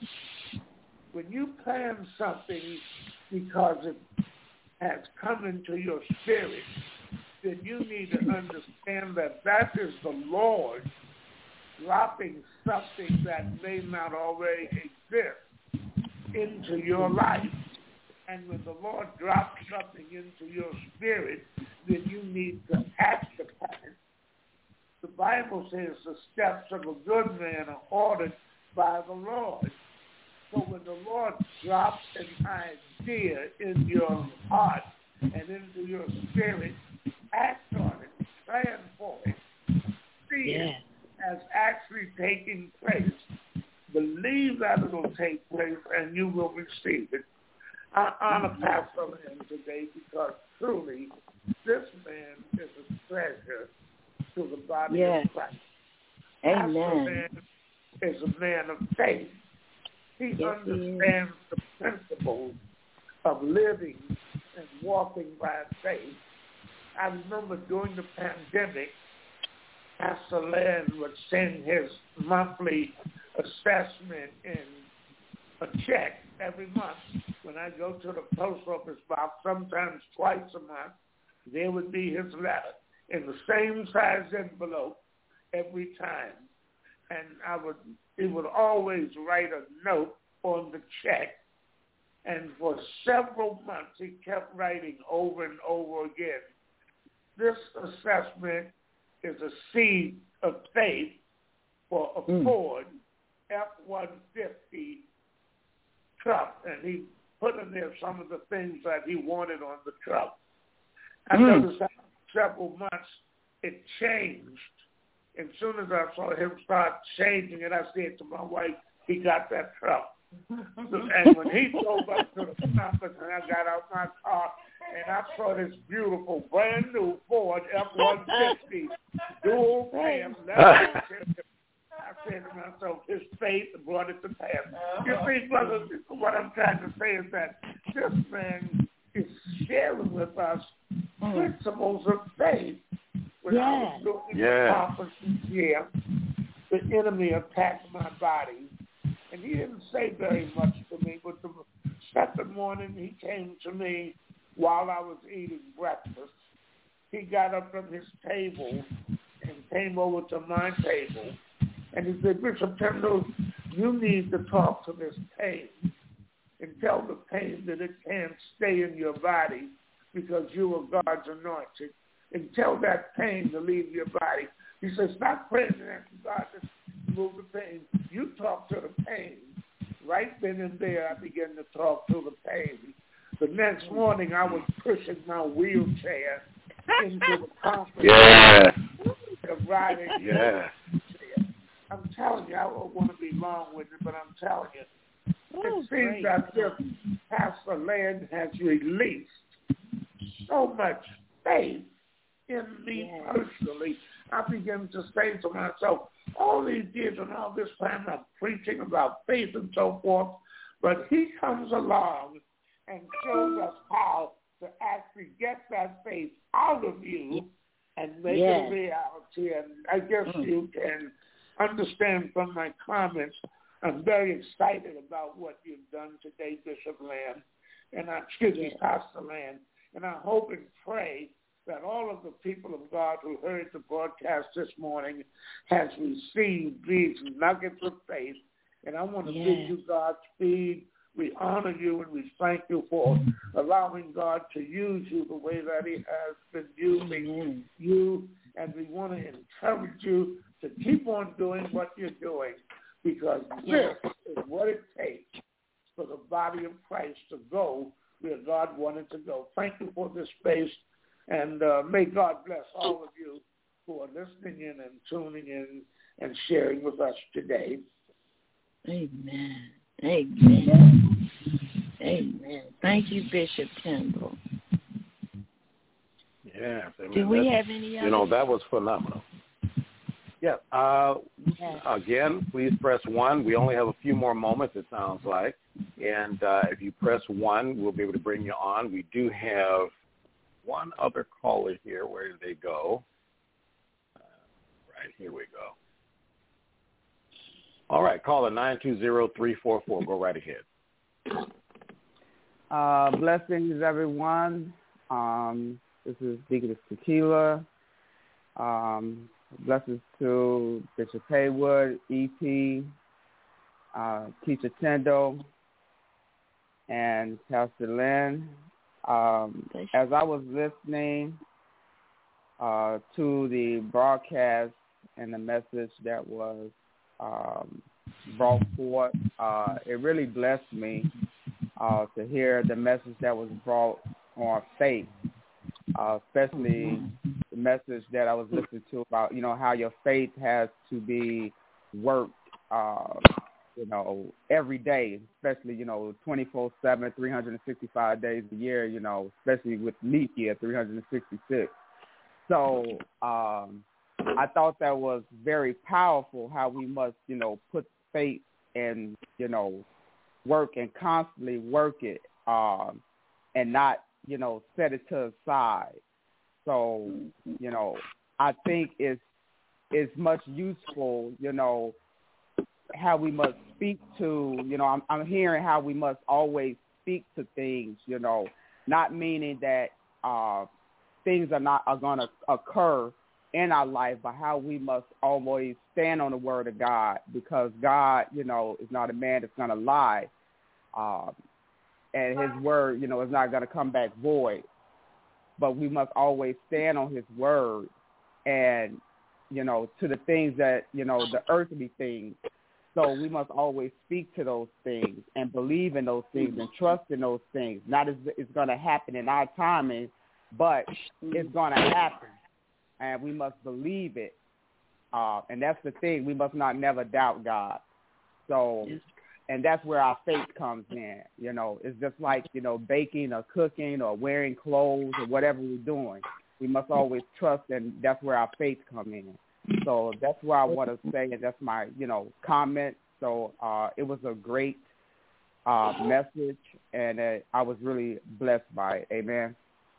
When you plan something because it has come into your spirit, then you need to understand that that is the Lord dropping something that may not already exist into your life. And when the Lord drops something into your spirit, then you need to act upon it. The Bible says the steps of a good man are ordered by the Lord. So when the Lord drops an idea in your heart and into your spirit, act on it, plan for it, see yeah. it as actually taking place. Believe that it will take place and you will receive it. I honor Pastor Land today because truly this man is a treasure to the body yeah. of Christ. Amen. Pastor Man is a man of faith. He yes, understands he the principles of living and walking by faith. I remember during the pandemic, Pastor Land would send his monthly assessment in a check every month. When I go to the post office box, sometimes twice a month, there would be his letter in the same size envelope every time. And I would, he would always write a note on the check. And for several months, he kept writing over and over again. This assessment is a seed of faith for a mm. Ford F one fifty truck. And he put in there some of the things that he wanted on the truck. I mm. noticed that several months it changed. As soon as I saw him start changing it, I said to my wife, he got that truck. And when he drove up to the conference and I got out my car and I saw this beautiful brand new Ford F one fifty dual cam, I said to myself, his faith brought it to pass. You see, brother, what I'm trying to say is that this man is sharing with us principles of faith. When yeah. I was doing yeah. the conference this year, the enemy attacked my body. And he didn't say very much to me, but the second morning he came to me while I was eating breakfast. He got up from his table and came over to my table. And he said, Bishop Tyndall, you need to talk to this pain and tell the pain that it can't stay in your body because you are God's anointed. And tell that pain to leave your body. He says, stop praying and God to remove the pain. You talk to the pain. Right then and there, I began to talk to the pain. The next morning, I was pushing my wheelchair into the conference. Yeah. Riding yeah. I'm telling you, I don't want to be long with it, but I'm telling you. Oh, it seems that this Pastor Land has released so much faith in me yeah. personally. I begin to say to myself, all these years and all this time I'm preaching about faith and so forth, but he comes along and shows us how to actually get that faith out of you and make yes. it a reality. And I guess mm. you can understand from my comments, I'm very excited about what you've done today, Bishop Land, and I, excuse me, yes. Pastor Land, and I hope and pray that all of the people of God who heard the broadcast this morning has received these nuggets of faith. And I want to yes. give you God's speed. We honor you and we thank you for allowing God to use you the way that he has been using mm-hmm. you. And we want to encourage you to keep on doing what you're doing because yes. this is what it takes for the body of Christ to go where God wanted to go. Thank you for this space. And uh, may God bless all of you who are listening in and tuning in and sharing with us today. Amen. Amen. Amen. Thank you, Bishop Tyndall. Yeah. I mean, Do we have any other? You know, that was phenomenal. Yeah. Uh, yeah. Again, please press one. We only have a few more moments, it sounds like. And uh, if you press one, we'll be able to bring you on. We do have one other caller here. Where did they go? Uh, right, here we go. All right, caller nine two zero, three four four. Go right ahead. Uh, blessings, everyone. Um, this is Deaconess Tequila. Um, blessings to Bishop Haywood, E P, uh, Teacher Tyndall, and Pastor Lynn. Um, as I was listening uh, to the broadcast and the message that was um, brought forth, uh, it really blessed me uh, to hear the message that was brought on faith, uh, especially the message that I was listening to about, you know, how your faith has to be worked uh, you know, every day, especially, you know, twenty-four seven, three hundred sixty-five days a year, you know, especially with leap year, three hundred sixty-six. So um, I thought that was very powerful, how we must, you know, put faith and, you know, work and constantly work it um, and not, you know, set it to the side. So, you know, I think it's, it's much useful, you know, how we must speak to, you know, I'm, I'm hearing how we must always speak to things, you know, not meaning that uh, things are not are going to occur in our life, but how we must always stand on the word of God, because God, you know, is not a man that's going to lie, um, and his word, you know, is not going to come back void. But we must always stand on his word and, you know, to the things that, you know, the earthly things. So we must always speak to those things and believe in those things and trust in those things. Not as it's going to happen in our timing, but it's going to happen. And we must believe it. Uh, and that's the thing. We must not never doubt God. So, and that's where our faith comes in. You know, it's just like, you know, baking or cooking or wearing clothes or whatever we're doing. We must always trust, and that's where our faith comes in. So that's what I want to say, and that's my, you know, comment. So uh, it was a great uh, message, and uh, I was really blessed by it. Amen.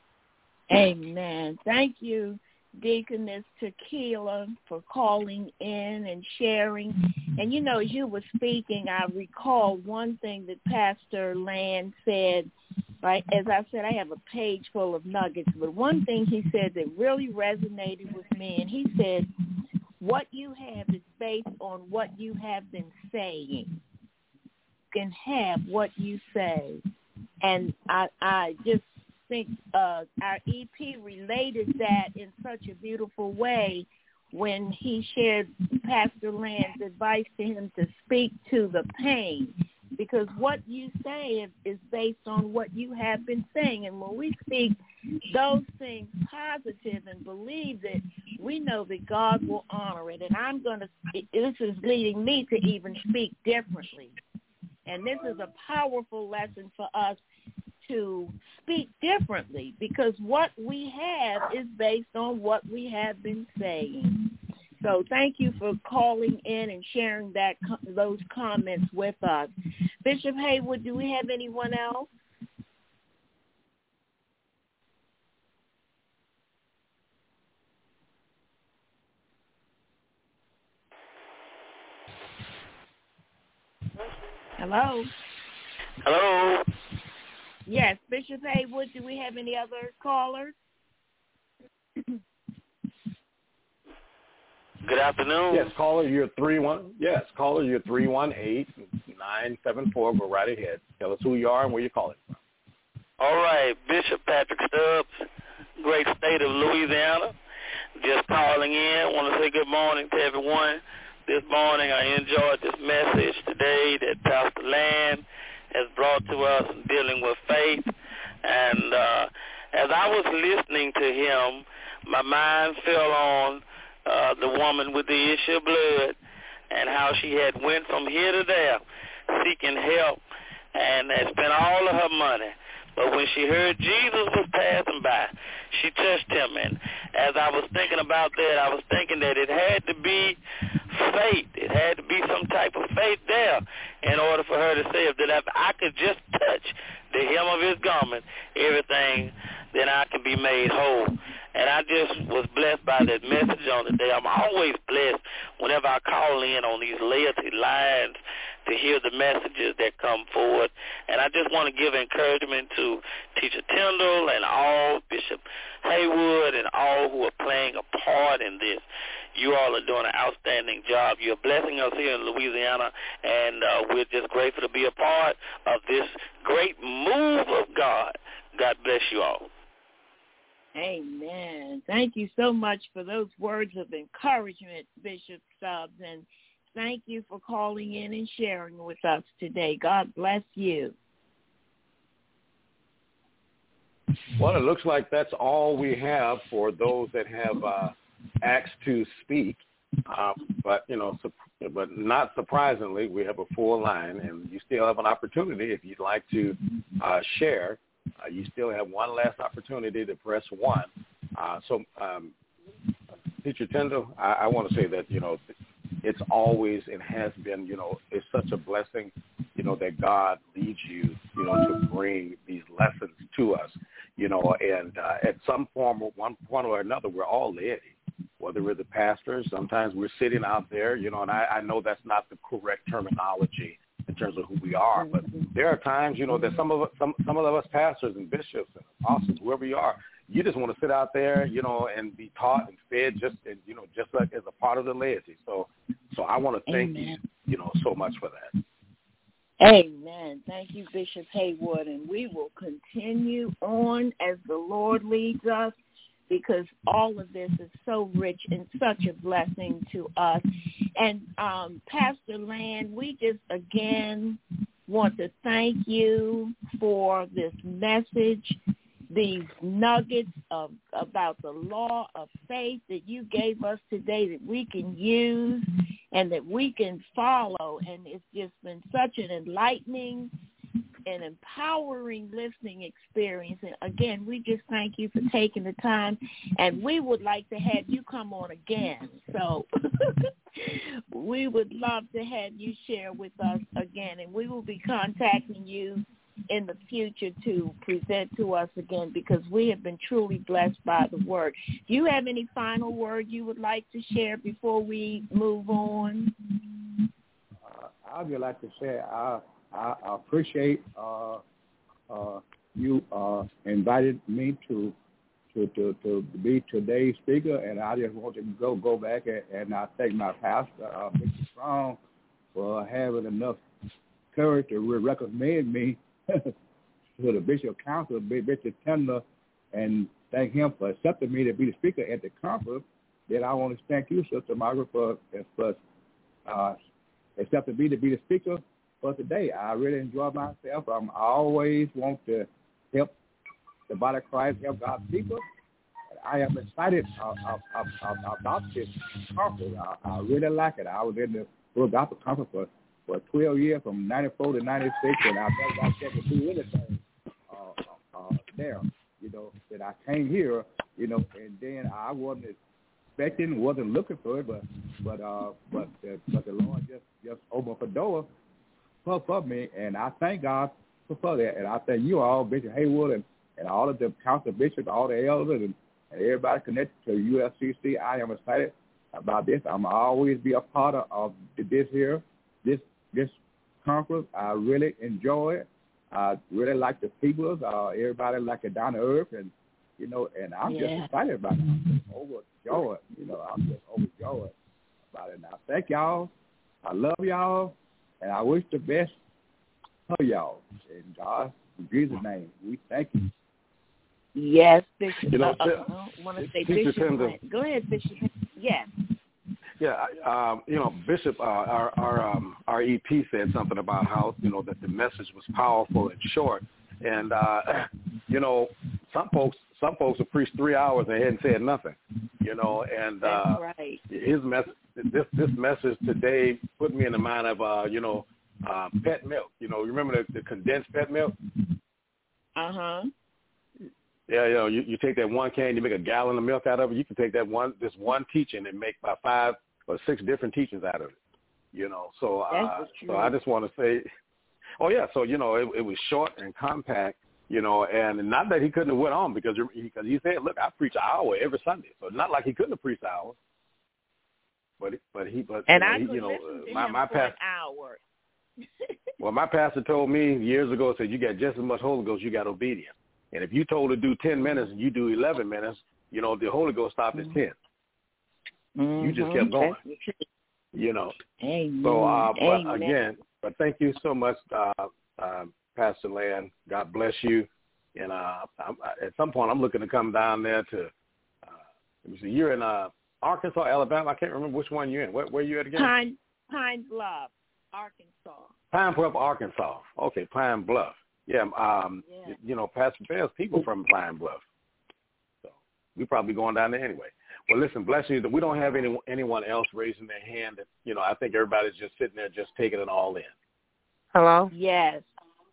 Amen. Thank you, Deaconess Tequila, for calling in and sharing. And, you know, as you were speaking, I recall one thing that Pastor Land said. Right, as I said, I have a page full of nuggets, but one thing he said that really resonated with me, and he said, what you have is based on what you have been saying. You can have what you say. And I, I just think uh, our E P related that in such a beautiful way when he shared Pastor Land's advice to him to speak to the pain. Because what you say is based on what you have been saying. And when we speak those things positive and believe that, we know that God will honor it. And I'm going to, this is leading me to even speak differently. And this is a powerful lesson for us to speak differently, because what we have is based on what we have been saying. So thank you for calling in and sharing that those comments with us. Bishop Haywood, do we have anyone else? Hello? Hello? Yes, Bishop Haywood, do we have any other callers? Good afternoon. Yes, caller, you're three one. Yes, caller, you're three one eight nine seven four. Go right ahead. Tell us who you are and where you're calling from. All right, Bishop Patrick Stubbs, great state of Louisiana. Just calling in. Want to say good morning to everyone. This morning, I enjoyed this message today that Pastor Land has brought to us dealing with faith. And uh, as I was listening to him, my mind fell on Uh, the woman with the issue of blood and how she had went from here to there seeking help and had spent all of her money. But when she heard Jesus was passing by, she touched him. And as I was thinking about that, I was thinking that it had to be faith. It had to be some type of faith there in order for her to say, if that if I could just touch the hem of his garment, everything, then I can be made whole. And I just was blessed by that message on the day. I'm always blessed whenever I call in on these laity lines to hear the messages that come forward. And I just want to give encouragement to Teacher Tyndall and all, Bishop Haywood, and all who are playing a part in this. You all are doing an outstanding job. You're blessing us here in Louisiana, and uh, we're just grateful to be a part of this great move of God. God bless you all. Amen. Thank you so much for those words of encouragement, Bishop Stubbs, and thank you for calling in and sharing with us today. God bless you. Well, it looks like that's all we have for those that have uh, asked to speak. Uh, but, you know, su- but not surprisingly, we have a full line, and you still have an opportunity if you'd like to uh, share. Uh, you still have one last opportunity to press one. Uh, so um, Teacher Tyndall, I, I want to say that, you know, it's always and has been, you know, it's such a blessing, you know, that God leads you, you know, to bring these lessons to us, you know, and uh, at some form, one point or another, we're all laity, whether we're the pastors. Sometimes we're sitting out there, you know, and I, I know that's not the correct terminology in terms of who we are, but there are times, you know, that some of us, some, some of us pastors and bishops and apostles, whoever you are, you just want to sit out there, you know, and be taught and fed just, you know, just like as a part of the laity. So, so I want to thank Amen. you, you know, so much for that. Amen. Thank you, Bishop Haywood, and we will continue on as the Lord leads us, because all of this is so rich and such a blessing to us. And um, Pastor Land, we just again want to thank you for this message, these nuggets of about the law of faith that you gave us today that we can use and that we can follow. And it's just been such an enlightening and empowering listening experience. And again, we just thank you for taking the time, and we would like to have you come on again. So we would love to have you share with us again, and we will be contacting you in the future to present to us again, because we have been truly blessed by the word. Do you have any final word you would like to share before we move on? Uh, I would like to say I I appreciate uh, uh, you uh, invited me to, to to to be today's speaker, and I just want to go go back and, and I thank my pastor, uh, Mister Strong, for having enough courage to recommend me to the Bishop Council, Bishop Tyndall, and thank him for accepting me to be the speaker at the conference. Then I want to thank you, Sister Margaret, for for uh, accepting me to be the speaker for today. I really enjoy myself. I'm, I always want to help the body of Christ, help God's people. I am excited uh, uh, uh, uh, about this conference. I, I really like it. I was in the World Gospel Conference for, for twelve years, from ninety-four to ninety-six, and I never got to do anything uh, uh, there. You know, that I came here, you know, and then I wasn't expecting, wasn't looking for it, but but uh, but uh, but the Lord just just opened up a door for, for me, and I thank God for, for that. And I thank you all, Bishop Haywood, and, and all of the council bishops, all the elders, and, and everybody connected to U F C C. I am excited about this. I'm always be a part of, of this here, this this conference. I really enjoy it. I really like the people. Uh, everybody like it down to earth, and you know, and I'm yeah. just excited about it. I'm just overjoyed. You know, I'm just overjoyed about it. Now, thank y'all. I love y'all. And I wish the best for y'all. In God, in Jesus' name, we thank you. Yes, Bishop. You know, uh, uh, I want to say Bishop. Go ahead, Bishop. Yes. Yeah, um, you know, Bishop, uh, our our, um, our E P said something about how, you know, that the message was powerful and short. And, uh, you know, some folks some folks have preached three hours and hadn't said nothing, you know, and uh, right. his message, this this message today put me in the mind of, uh, you know, uh, pet milk. You know, you remember the, the condensed pet milk? Uh-huh. Yeah, you know, you, you take that one can, you make a gallon of milk out of it. You can take that one, this one teaching and make about five or six different teachings out of it, you know. So, uh, so I just want to say, oh, yeah, so, you know, it, it was short and compact. You know, and not that he couldn't have went on, because he, because he said, look, I preach an hour every Sunday. So it's not like he couldn't have preached an hour. But, but he, but, and you know, I he, could you know, listen to my, him my for pastor, an hour. well, my pastor told me years ago, said, you got just as much Holy Ghost, you got obedience. And if you told to do ten minutes and you do eleven minutes, you know, the Holy Ghost stopped at ten. Mm-hmm. You just kept going. You know. Amen. So, uh, but Amen. again, but thank you so much, uh, uh, Pastor Land. God bless you. And uh, I'm, at some point, I'm looking to come down there to. Uh, let me see. You're in uh, Arkansas, Alabama. I can't remember which one you're in. Where, where are you at again? Pine Pine Bluff, Arkansas. Pine Bluff, Arkansas. Okay, Pine Bluff. Yeah. Um, yeah. You know, Pastor Bell's people from Pine Bluff. So we probably going down there anyway. Well, listen, bless you. That we don't have any anyone else raising their hand. That, you know, I think everybody's just sitting there, just taking it all in. Hello. Yes.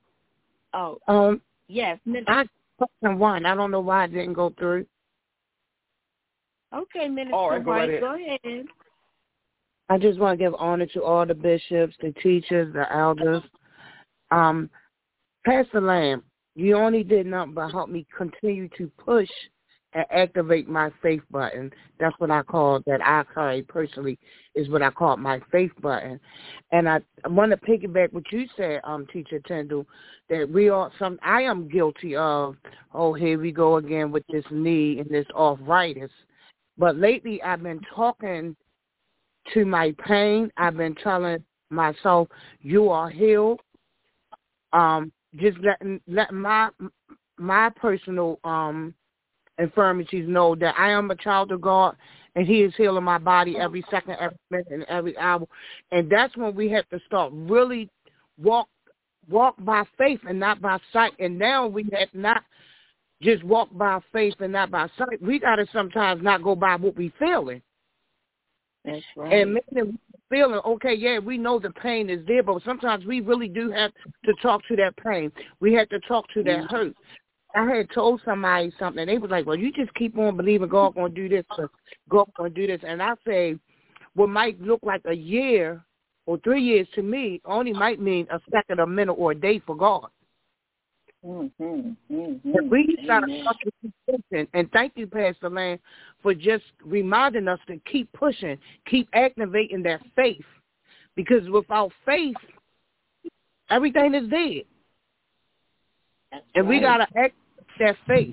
Oh. Um. Yes. I question one. I don't know why it didn't go through. Okay, Minister All right, go White, right ahead. go ahead. I just want to give honor to all the bishops, the teachers, the elders. Um, Pastor Lamb, you only did nothing but help me continue to push and activate my faith button. That's what I call that I carry personally is what I call my faith button. And I, I want to piggyback what you said, um, Teacher Tyndall, that we all some I am guilty of, oh, here we go again with this knee and this arthritis. But lately I've been talking to my pain. I've been telling myself, you are healed. Um, just letting let my my personal um infirmities know that I am a child of God and He is healing my body every second, every minute, and every hour. And that's when we have to start really walk walk by faith and not by sight. And now we have not just walk by faith and not by sight. We got to sometimes not go by what we feeling. That's right. And maybe feeling, okay, yeah, we know the pain is there, but sometimes we really do have to talk to that pain. We have to talk to that hurt. I had told somebody something, and they was like, well, you just keep on believing God going to do this, or God going to do this. And I say, what might look like a year or three years to me only might mean a second, a minute, or a day for God. Mm-hmm, mm-hmm. If we got to talk to keep pushing, and thank you, Pastor Land, for just reminding us to keep pushing, keep activating that faith, because without faith, everything is dead. That's and right. we got to activate that faith.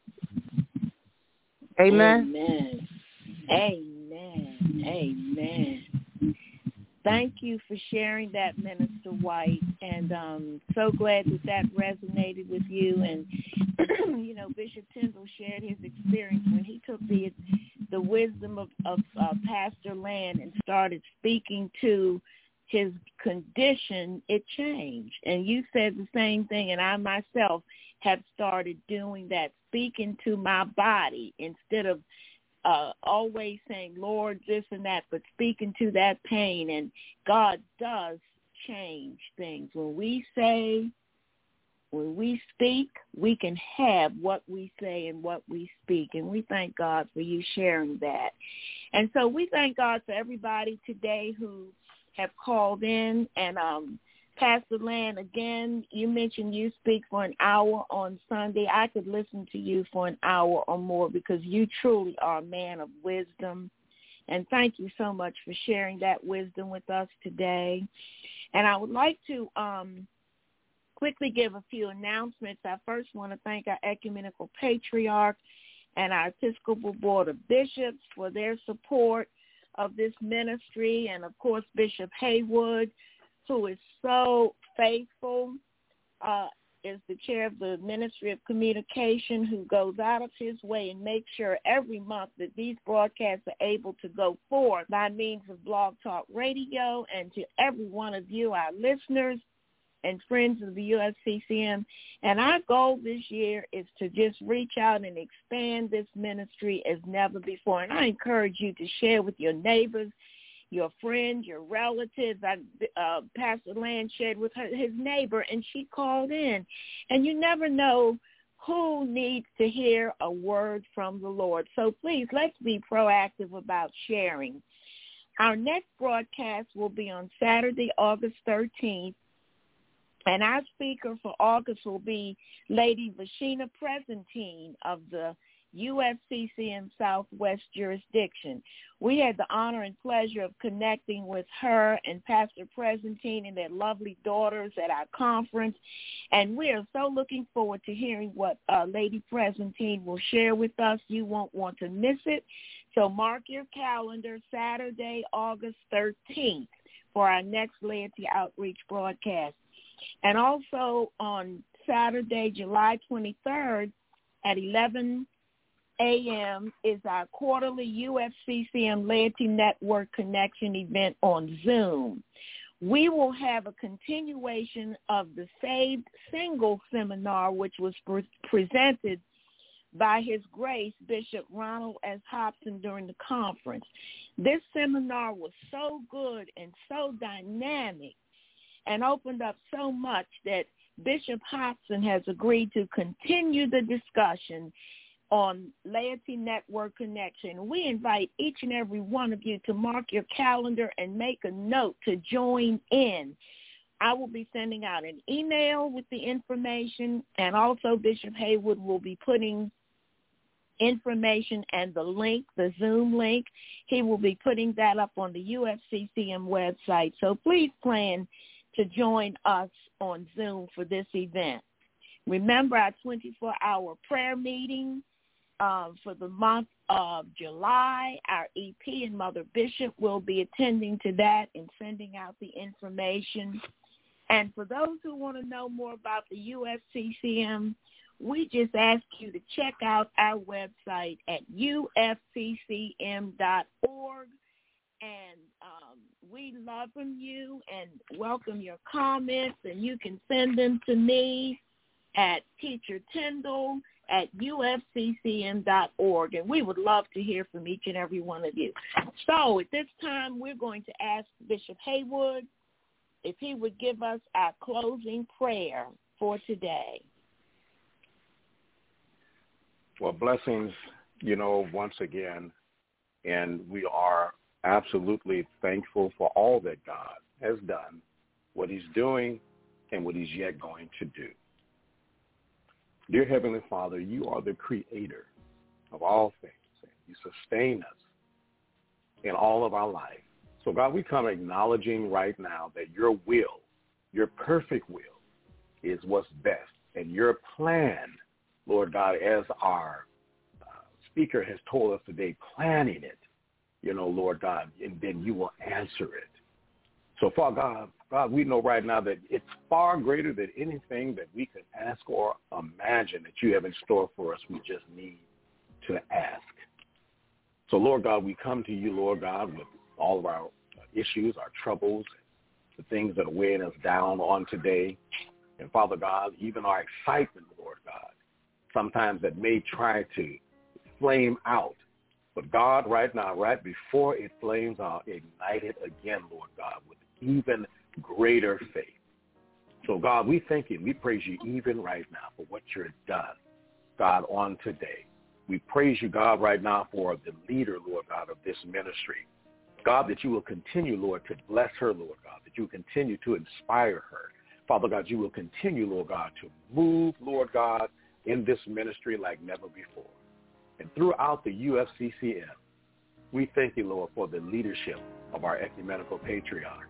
Amen. Amen. Amen. Amen. Thank you for sharing that, Minister White, and um, so glad that that resonated with you. And, you know, Bishop Tyndall shared his experience when he took the the wisdom of, of uh, Pastor Land and started speaking to his condition. It changed. And you said the same thing, and I myself have started doing that, speaking to my body instead of Uh, always saying, Lord, this and that, but speaking to that pain. And God does change things. When we say, when we speak, we can have what we say and what we speak. And we thank God for you sharing that. And so we thank God for everybody today who have called in. And um, Pastor Land, again, you mentioned you speak for an hour on Sunday. I could listen to you for an hour or more because you truly are a man of wisdom. And thank you so much for sharing that wisdom with us today. And I would like to um, quickly give a few announcements. I first want to thank our ecumenical patriarch and our Episcopal Board of Bishops for their support of this ministry, and, of course, Bishop Haywood, who is so faithful, uh, is the chair of the Ministry of Communication, who goes out of his way and makes sure every month that these broadcasts are able to go forth by means of Blog Talk Radio. And to every one of you, our listeners and friends of the U F C C M. And our goal this year is to just reach out and expand this ministry as never before. And I encourage you to share with your neighbors, your friends, your relatives. I, uh, Pastor Land shared with her, his neighbor, and she called in. And you never know who needs to hear a word from the Lord. So please, let's be proactive about sharing. Our next broadcast will be on Saturday, August thirteenth. And our speaker for August will be Lady Vashina Presentine of the U F C C M Southwest jurisdiction. We had the honor and pleasure of connecting with her and Pastor Presentine and their lovely daughters at our conference, and we are so looking forward to hearing what uh, Lady Presentine will share with us. You won't want to miss it, so mark your calendar, Saturday, August thirteenth, for our next Laity Outreach broadcast. And also on Saturday, July twenty-third at eleven a.m. is our quarterly U F C C M Laity Network Connection event on Zoom. We will have a continuation of the Saved Single Seminar, which was pre- presented by His Grace Bishop Ronald S. Hobson during the conference. This seminar was so good and so dynamic and opened up so much that Bishop Hobson has agreed to continue the discussion on Laity Network Connection. We invite each and every one of you to mark your calendar and make a note to join in. I will be sending out an email with the information, and also Bishop Haywood will be putting information and the link, the Zoom link. He will be putting that up on the U F C C M website. So please plan to join us on Zoom for this event. Remember our twenty-four hour prayer meeting uh, for the month of July. Our E P and Mother Bishop will be attending to that and sending out the information. And for those who want to know more about the U F C C M, we just ask you to check out our website at U F C C M dot org. And um, we love from you and welcome your comments, and you can send them to me at Teacher Tyndall at U F C C M dot org, and we would love to hear from each and every one of you. So at this time, we're going to ask Bishop Haywood if he would give us our closing prayer for today. Well, blessings, you know, once again, and we are absolutely thankful for all that God has done, what he's doing, and what he's yet going to do. Dear Heavenly Father, you are the creator of all things. You sustain us in all of our life. So, God, we come acknowledging right now that your will, your perfect will, is what's best. And your plan, Lord God, as our uh, speaker has told us today, planning it, you know, Lord God, and then you will answer it. So, Father God, God, we know right now that it's far greater than anything that we could ask or imagine that you have in store for us. We just need to ask. So, Lord God, we come to you, Lord God, with all of our issues, our troubles, the things that are weighing us down on today. And, Father God, even our excitement, Lord God, sometimes that may try to flame out. But, God, right now, right before it flames out, ignite it again, Lord God, with even greater faith. So, God, we thank you and we praise you even right now for what you're done, God, on today. We praise you, God, right now for the leader, Lord God, of this ministry. God, that you will continue, Lord, to bless her, Lord God, that you will continue to inspire her. Father God, you will continue, Lord God, to move, Lord God, in this ministry like never before. And throughout the U F C C M, we thank you, Lord, for the leadership of our ecumenical patriarch,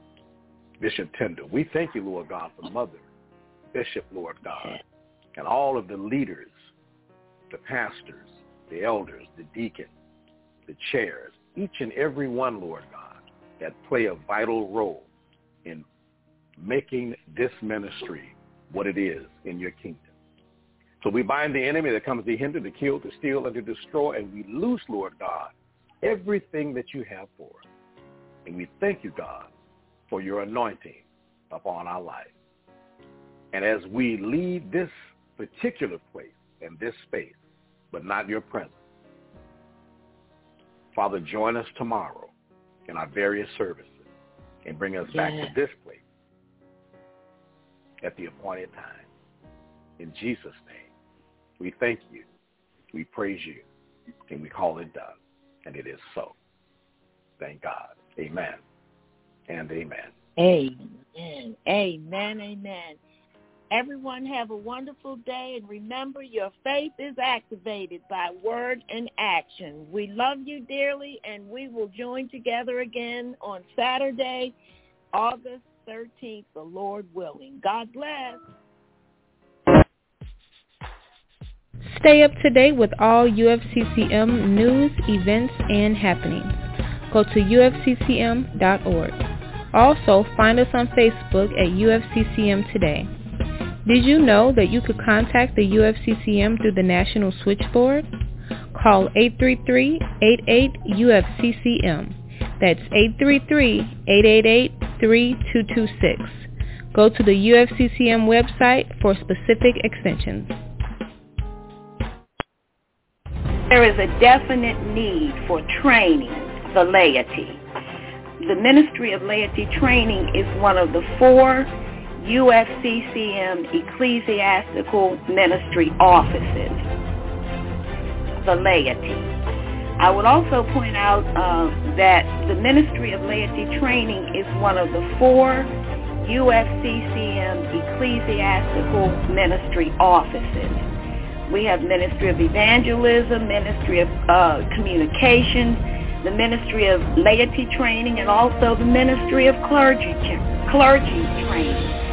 Bishop Tyndall. We thank you, Lord God, for Mother Bishop, Lord God, and all of the leaders, the pastors, the elders, the deacons, the chairs, each and every one, Lord God, that play a vital role in making this ministry what it is in your kingdom. So we bind the enemy that comes to hinder, to kill, to steal, and to destroy, and we loose, Lord God, everything that you have for us. And we thank you, God, for your anointing upon our life. And as we leave this particular place and this space, but not your presence, Father, join us tomorrow in our various services and bring us back yeah. to this place at the appointed time. In Jesus' name, we thank you, we praise you, and we call it done. And it is so. Thank God. Amen and amen. Amen. Amen. Amen. Everyone have a wonderful day, and remember, your faith is activated by word and action. We love you dearly, and we will join together again on Saturday, August thirteenth, the Lord willing. God bless. Stay up to date with all U F C C M news, events, and happenings. Go to U F C C M dot org. Also, find us on Facebook at U F C C M Today. Did you know that you could contact the U F C C M through the National Switchboard? Call eight three three, eight eight, U F C C M. That's eight three three, eight eight eight, three two two six. Go to the U F C C M website for specific extensions. There is a definite need for training the laity. The Ministry of Laity Training is one of the four U F C C M ecclesiastical ministry offices. the laity. I would also point out uh, that the Ministry of Laity Training is one of the four U F C C M ecclesiastical ministry offices. We have Ministry of Evangelism, Ministry of uh, Communications, the Ministry of Laity Training, and also the Ministry of Clergy, clergy Training.